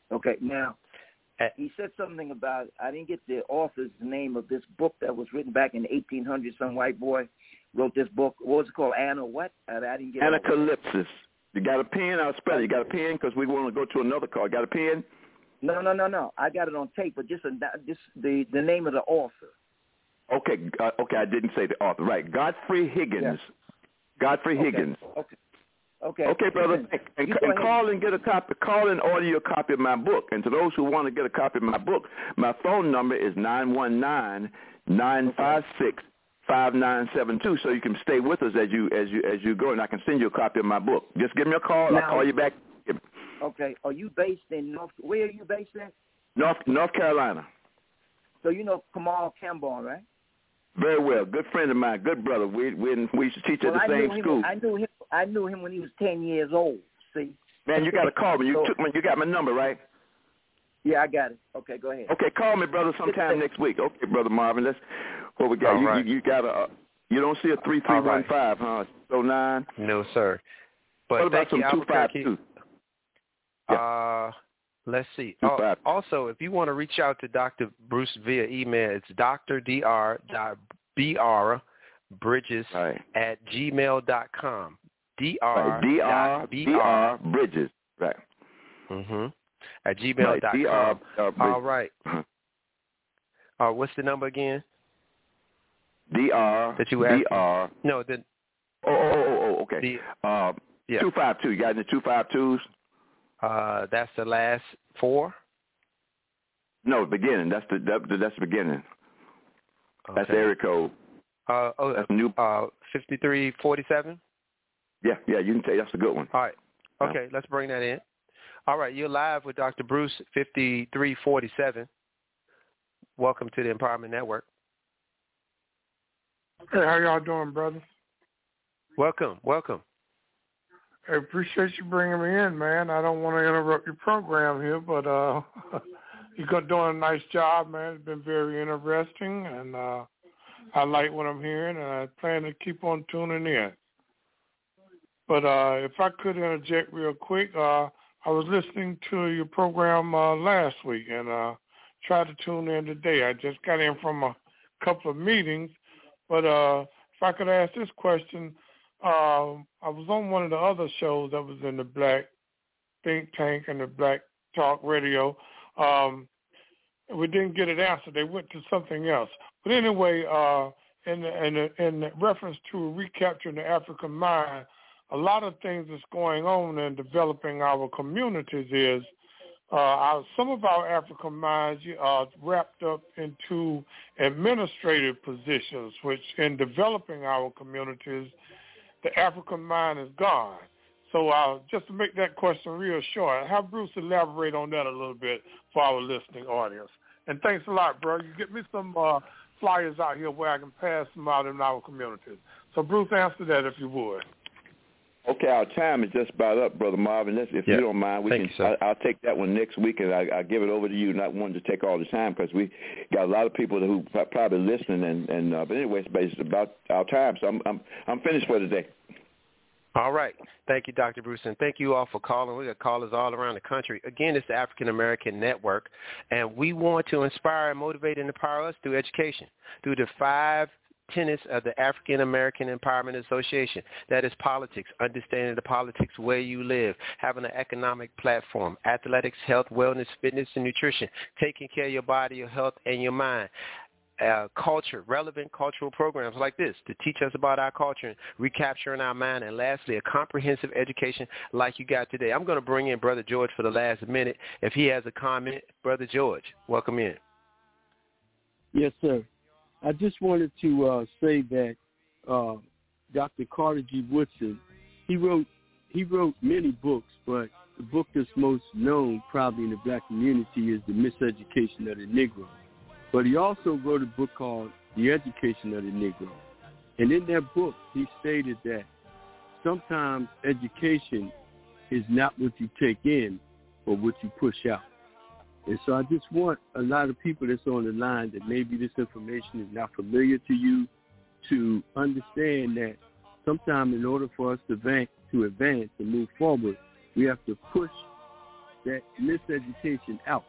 Speaker 12: Okay, now, he said something about, I didn't get the author's name of this book that was written back in eighteen hundred. Some white boy wrote this book. What was it called? Anna what? I, I didn't get it.
Speaker 4: Anacalypsis. You got a pen? I'll spell it. You got a pen? Because we want to go to another call. Got a pen?
Speaker 12: No, no, no, no. I got it on tape, but just, a, just the, the name of the author.
Speaker 4: Okay, uh, okay. I didn't say the author. Right. Godfrey Higgins.
Speaker 12: Yes.
Speaker 4: Godfrey
Speaker 12: okay.
Speaker 4: Higgins.
Speaker 12: Okay. Okay.
Speaker 4: Okay, brother. And, and call and get a copy. Call and order your copy of my book. And to those who want to get a copy of my book, my phone number is nine one nine, nine five six, five nine seven two. So you can stay with us as you as you as you go, and I can send you a copy of my book. Just give me a call.
Speaker 12: Now,
Speaker 4: I'll call you back.
Speaker 12: Okay. Are you based in North? Where are you based at?
Speaker 4: North North Carolina.
Speaker 12: So you know Kamal Campbell, right?
Speaker 4: Very well. Good friend of mine. Good brother. We we we used to teach
Speaker 12: well,
Speaker 4: at the
Speaker 12: I
Speaker 4: same
Speaker 12: him,
Speaker 4: school.
Speaker 12: I knew him. I knew him when he was ten years old. See.
Speaker 4: Man, you got to call me. You
Speaker 12: so,
Speaker 4: took my. You got my number, right?
Speaker 12: Yeah, I got it. Okay, go ahead.
Speaker 4: Okay, call me, brother, sometime next week. Okay, brother Marvin. That's what we got.
Speaker 1: All
Speaker 4: you,
Speaker 1: right.
Speaker 4: you you got a. Uh, you don't see a three three one five, huh? So nine.
Speaker 1: No, sir. But
Speaker 4: what about
Speaker 1: thank
Speaker 4: some
Speaker 1: you,
Speaker 4: two five two?
Speaker 1: Yeah. Uh, let's see. Oh, also, if you want to reach out to Doctor Bruce via email, it's Doctor Dr. B R Bridges right. at gmail dot com. D R
Speaker 4: D R B R Bridges, right?
Speaker 1: Mm-hmm. At gmail dot com.
Speaker 4: Right,
Speaker 1: all right. Uh, what's the number again?
Speaker 4: D R
Speaker 1: that you asked.
Speaker 4: D R
Speaker 1: No, the.
Speaker 4: Oh, oh, oh, oh okay.
Speaker 1: The,
Speaker 4: uh,
Speaker 1: yeah.
Speaker 4: Two five two. You got any two five twos?
Speaker 1: Uh, that's the last four.
Speaker 4: No, beginning. That's the that, that's the beginning. Okay. That's the area code.
Speaker 1: Uh, oh,
Speaker 4: that's new.
Speaker 1: Uh, fifty-three forty-seven.
Speaker 4: Yeah, yeah, you can take. That's a good one.
Speaker 1: All right. Okay, yeah. Let's bring that in. All right, you're live with Doctor Bruce, fifty-three forty-seven. Welcome to the Empowerment Network.
Speaker 13: Hey, how y'all doing, brothers?
Speaker 1: Welcome, welcome.
Speaker 13: I appreciate you bringing me in, man. I don't want to interrupt your program here, but uh, you're doing a nice job, man. It's been very interesting, and uh, I like what I'm hearing, and I plan to keep on tuning in. But uh, if I could interject real quick, uh, I was listening to your program uh, last week and uh, tried to tune in today. I just got in from a couple of meetings, but uh, if I could ask this question, uh, I was on one of the other shows that was in the Black Think Tank and the Black Talk Radio. Um, we didn't get it answered. They went to something else. But anyway, uh, in, the, in, the, in reference to recapturing the African mind, a lot of things that's going on in developing our communities is uh, our, some of our African minds are wrapped up into administrative positions, which in developing our communities, the African mind is gone. So uh, just to make that question real short, have Bruce elaborate on that a little bit for our listening audience. And thanks a lot, bro. You get me some uh, flyers out here where I can pass them out in our communities. So Bruce, answer that if you would.
Speaker 4: Okay, our time is just about up, Brother Marvin. Let's, if yeah. you don't mind, we
Speaker 1: Thank
Speaker 4: can.
Speaker 1: You,
Speaker 4: I, I'll take that one next week, and I, I'll give it over to you. Not wanting to take all the time because we got a lot of people who are probably listening. And, and uh, but anyway, it's about our time, so I'm I'm I'm finished for today.
Speaker 1: All right. Thank you, Doctor Bruce, and thank you all for calling. We got callers all around the country. Again, it's the African American Network, and we want to inspire and motivate and empower us through education, through the five tenets of the African American Empowerment Association. That is politics, understanding the politics where you live, having an economic platform, athletics, health, wellness, fitness, and nutrition, taking care of your body, your health, and your mind. Uh, culture, relevant cultural programs like this to teach us about our culture and recapturing our mind. And lastly, a comprehensive education like you got today. I'm going to bring in Brother George for the last minute. If he has a comment, Brother George, welcome in.
Speaker 3: Yes, sir. I just wanted to uh, say that uh, Doctor Carter G. Woodson, he wrote he wrote many books, but the book that's most known probably in the black community is The Miseducation of the Negro. But he also wrote a book called The Education of the Negro. And in that book, he stated that sometimes education is not what you take in, but what you push out. And so I just want a lot of people that's on the line that maybe this information is not familiar to you to understand that sometimes in order for us to advance, to advance and move forward, we have to push that miseducation out.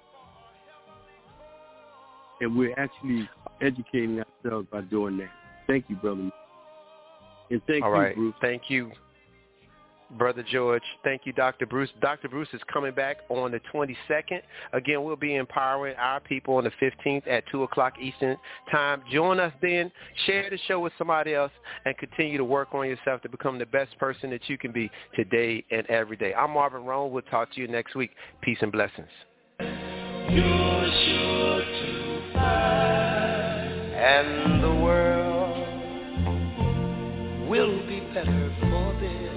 Speaker 3: And we're actually educating ourselves by doing that. Thank you, brother. And thank
Speaker 1: All
Speaker 3: you,
Speaker 1: right.
Speaker 3: Bruce.
Speaker 1: Thank you, Brother George. Thank you, Doctor Bruce. Doctor Bruce is coming back on the twenty-second. Again, we'll be empowering our people on the fifteenth at two o'clock Eastern Time. Join us then. Share the show with somebody else and continue to work on yourself to become the best person that you can be today and every day. I'm Marvin Roan. We'll talk to you next week. Peace and blessings.
Speaker 14: You're sure to find, and the world will be better for this.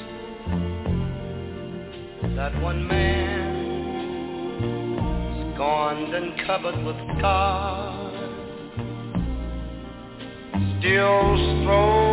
Speaker 14: That one man, scorned and covered with scars, still strove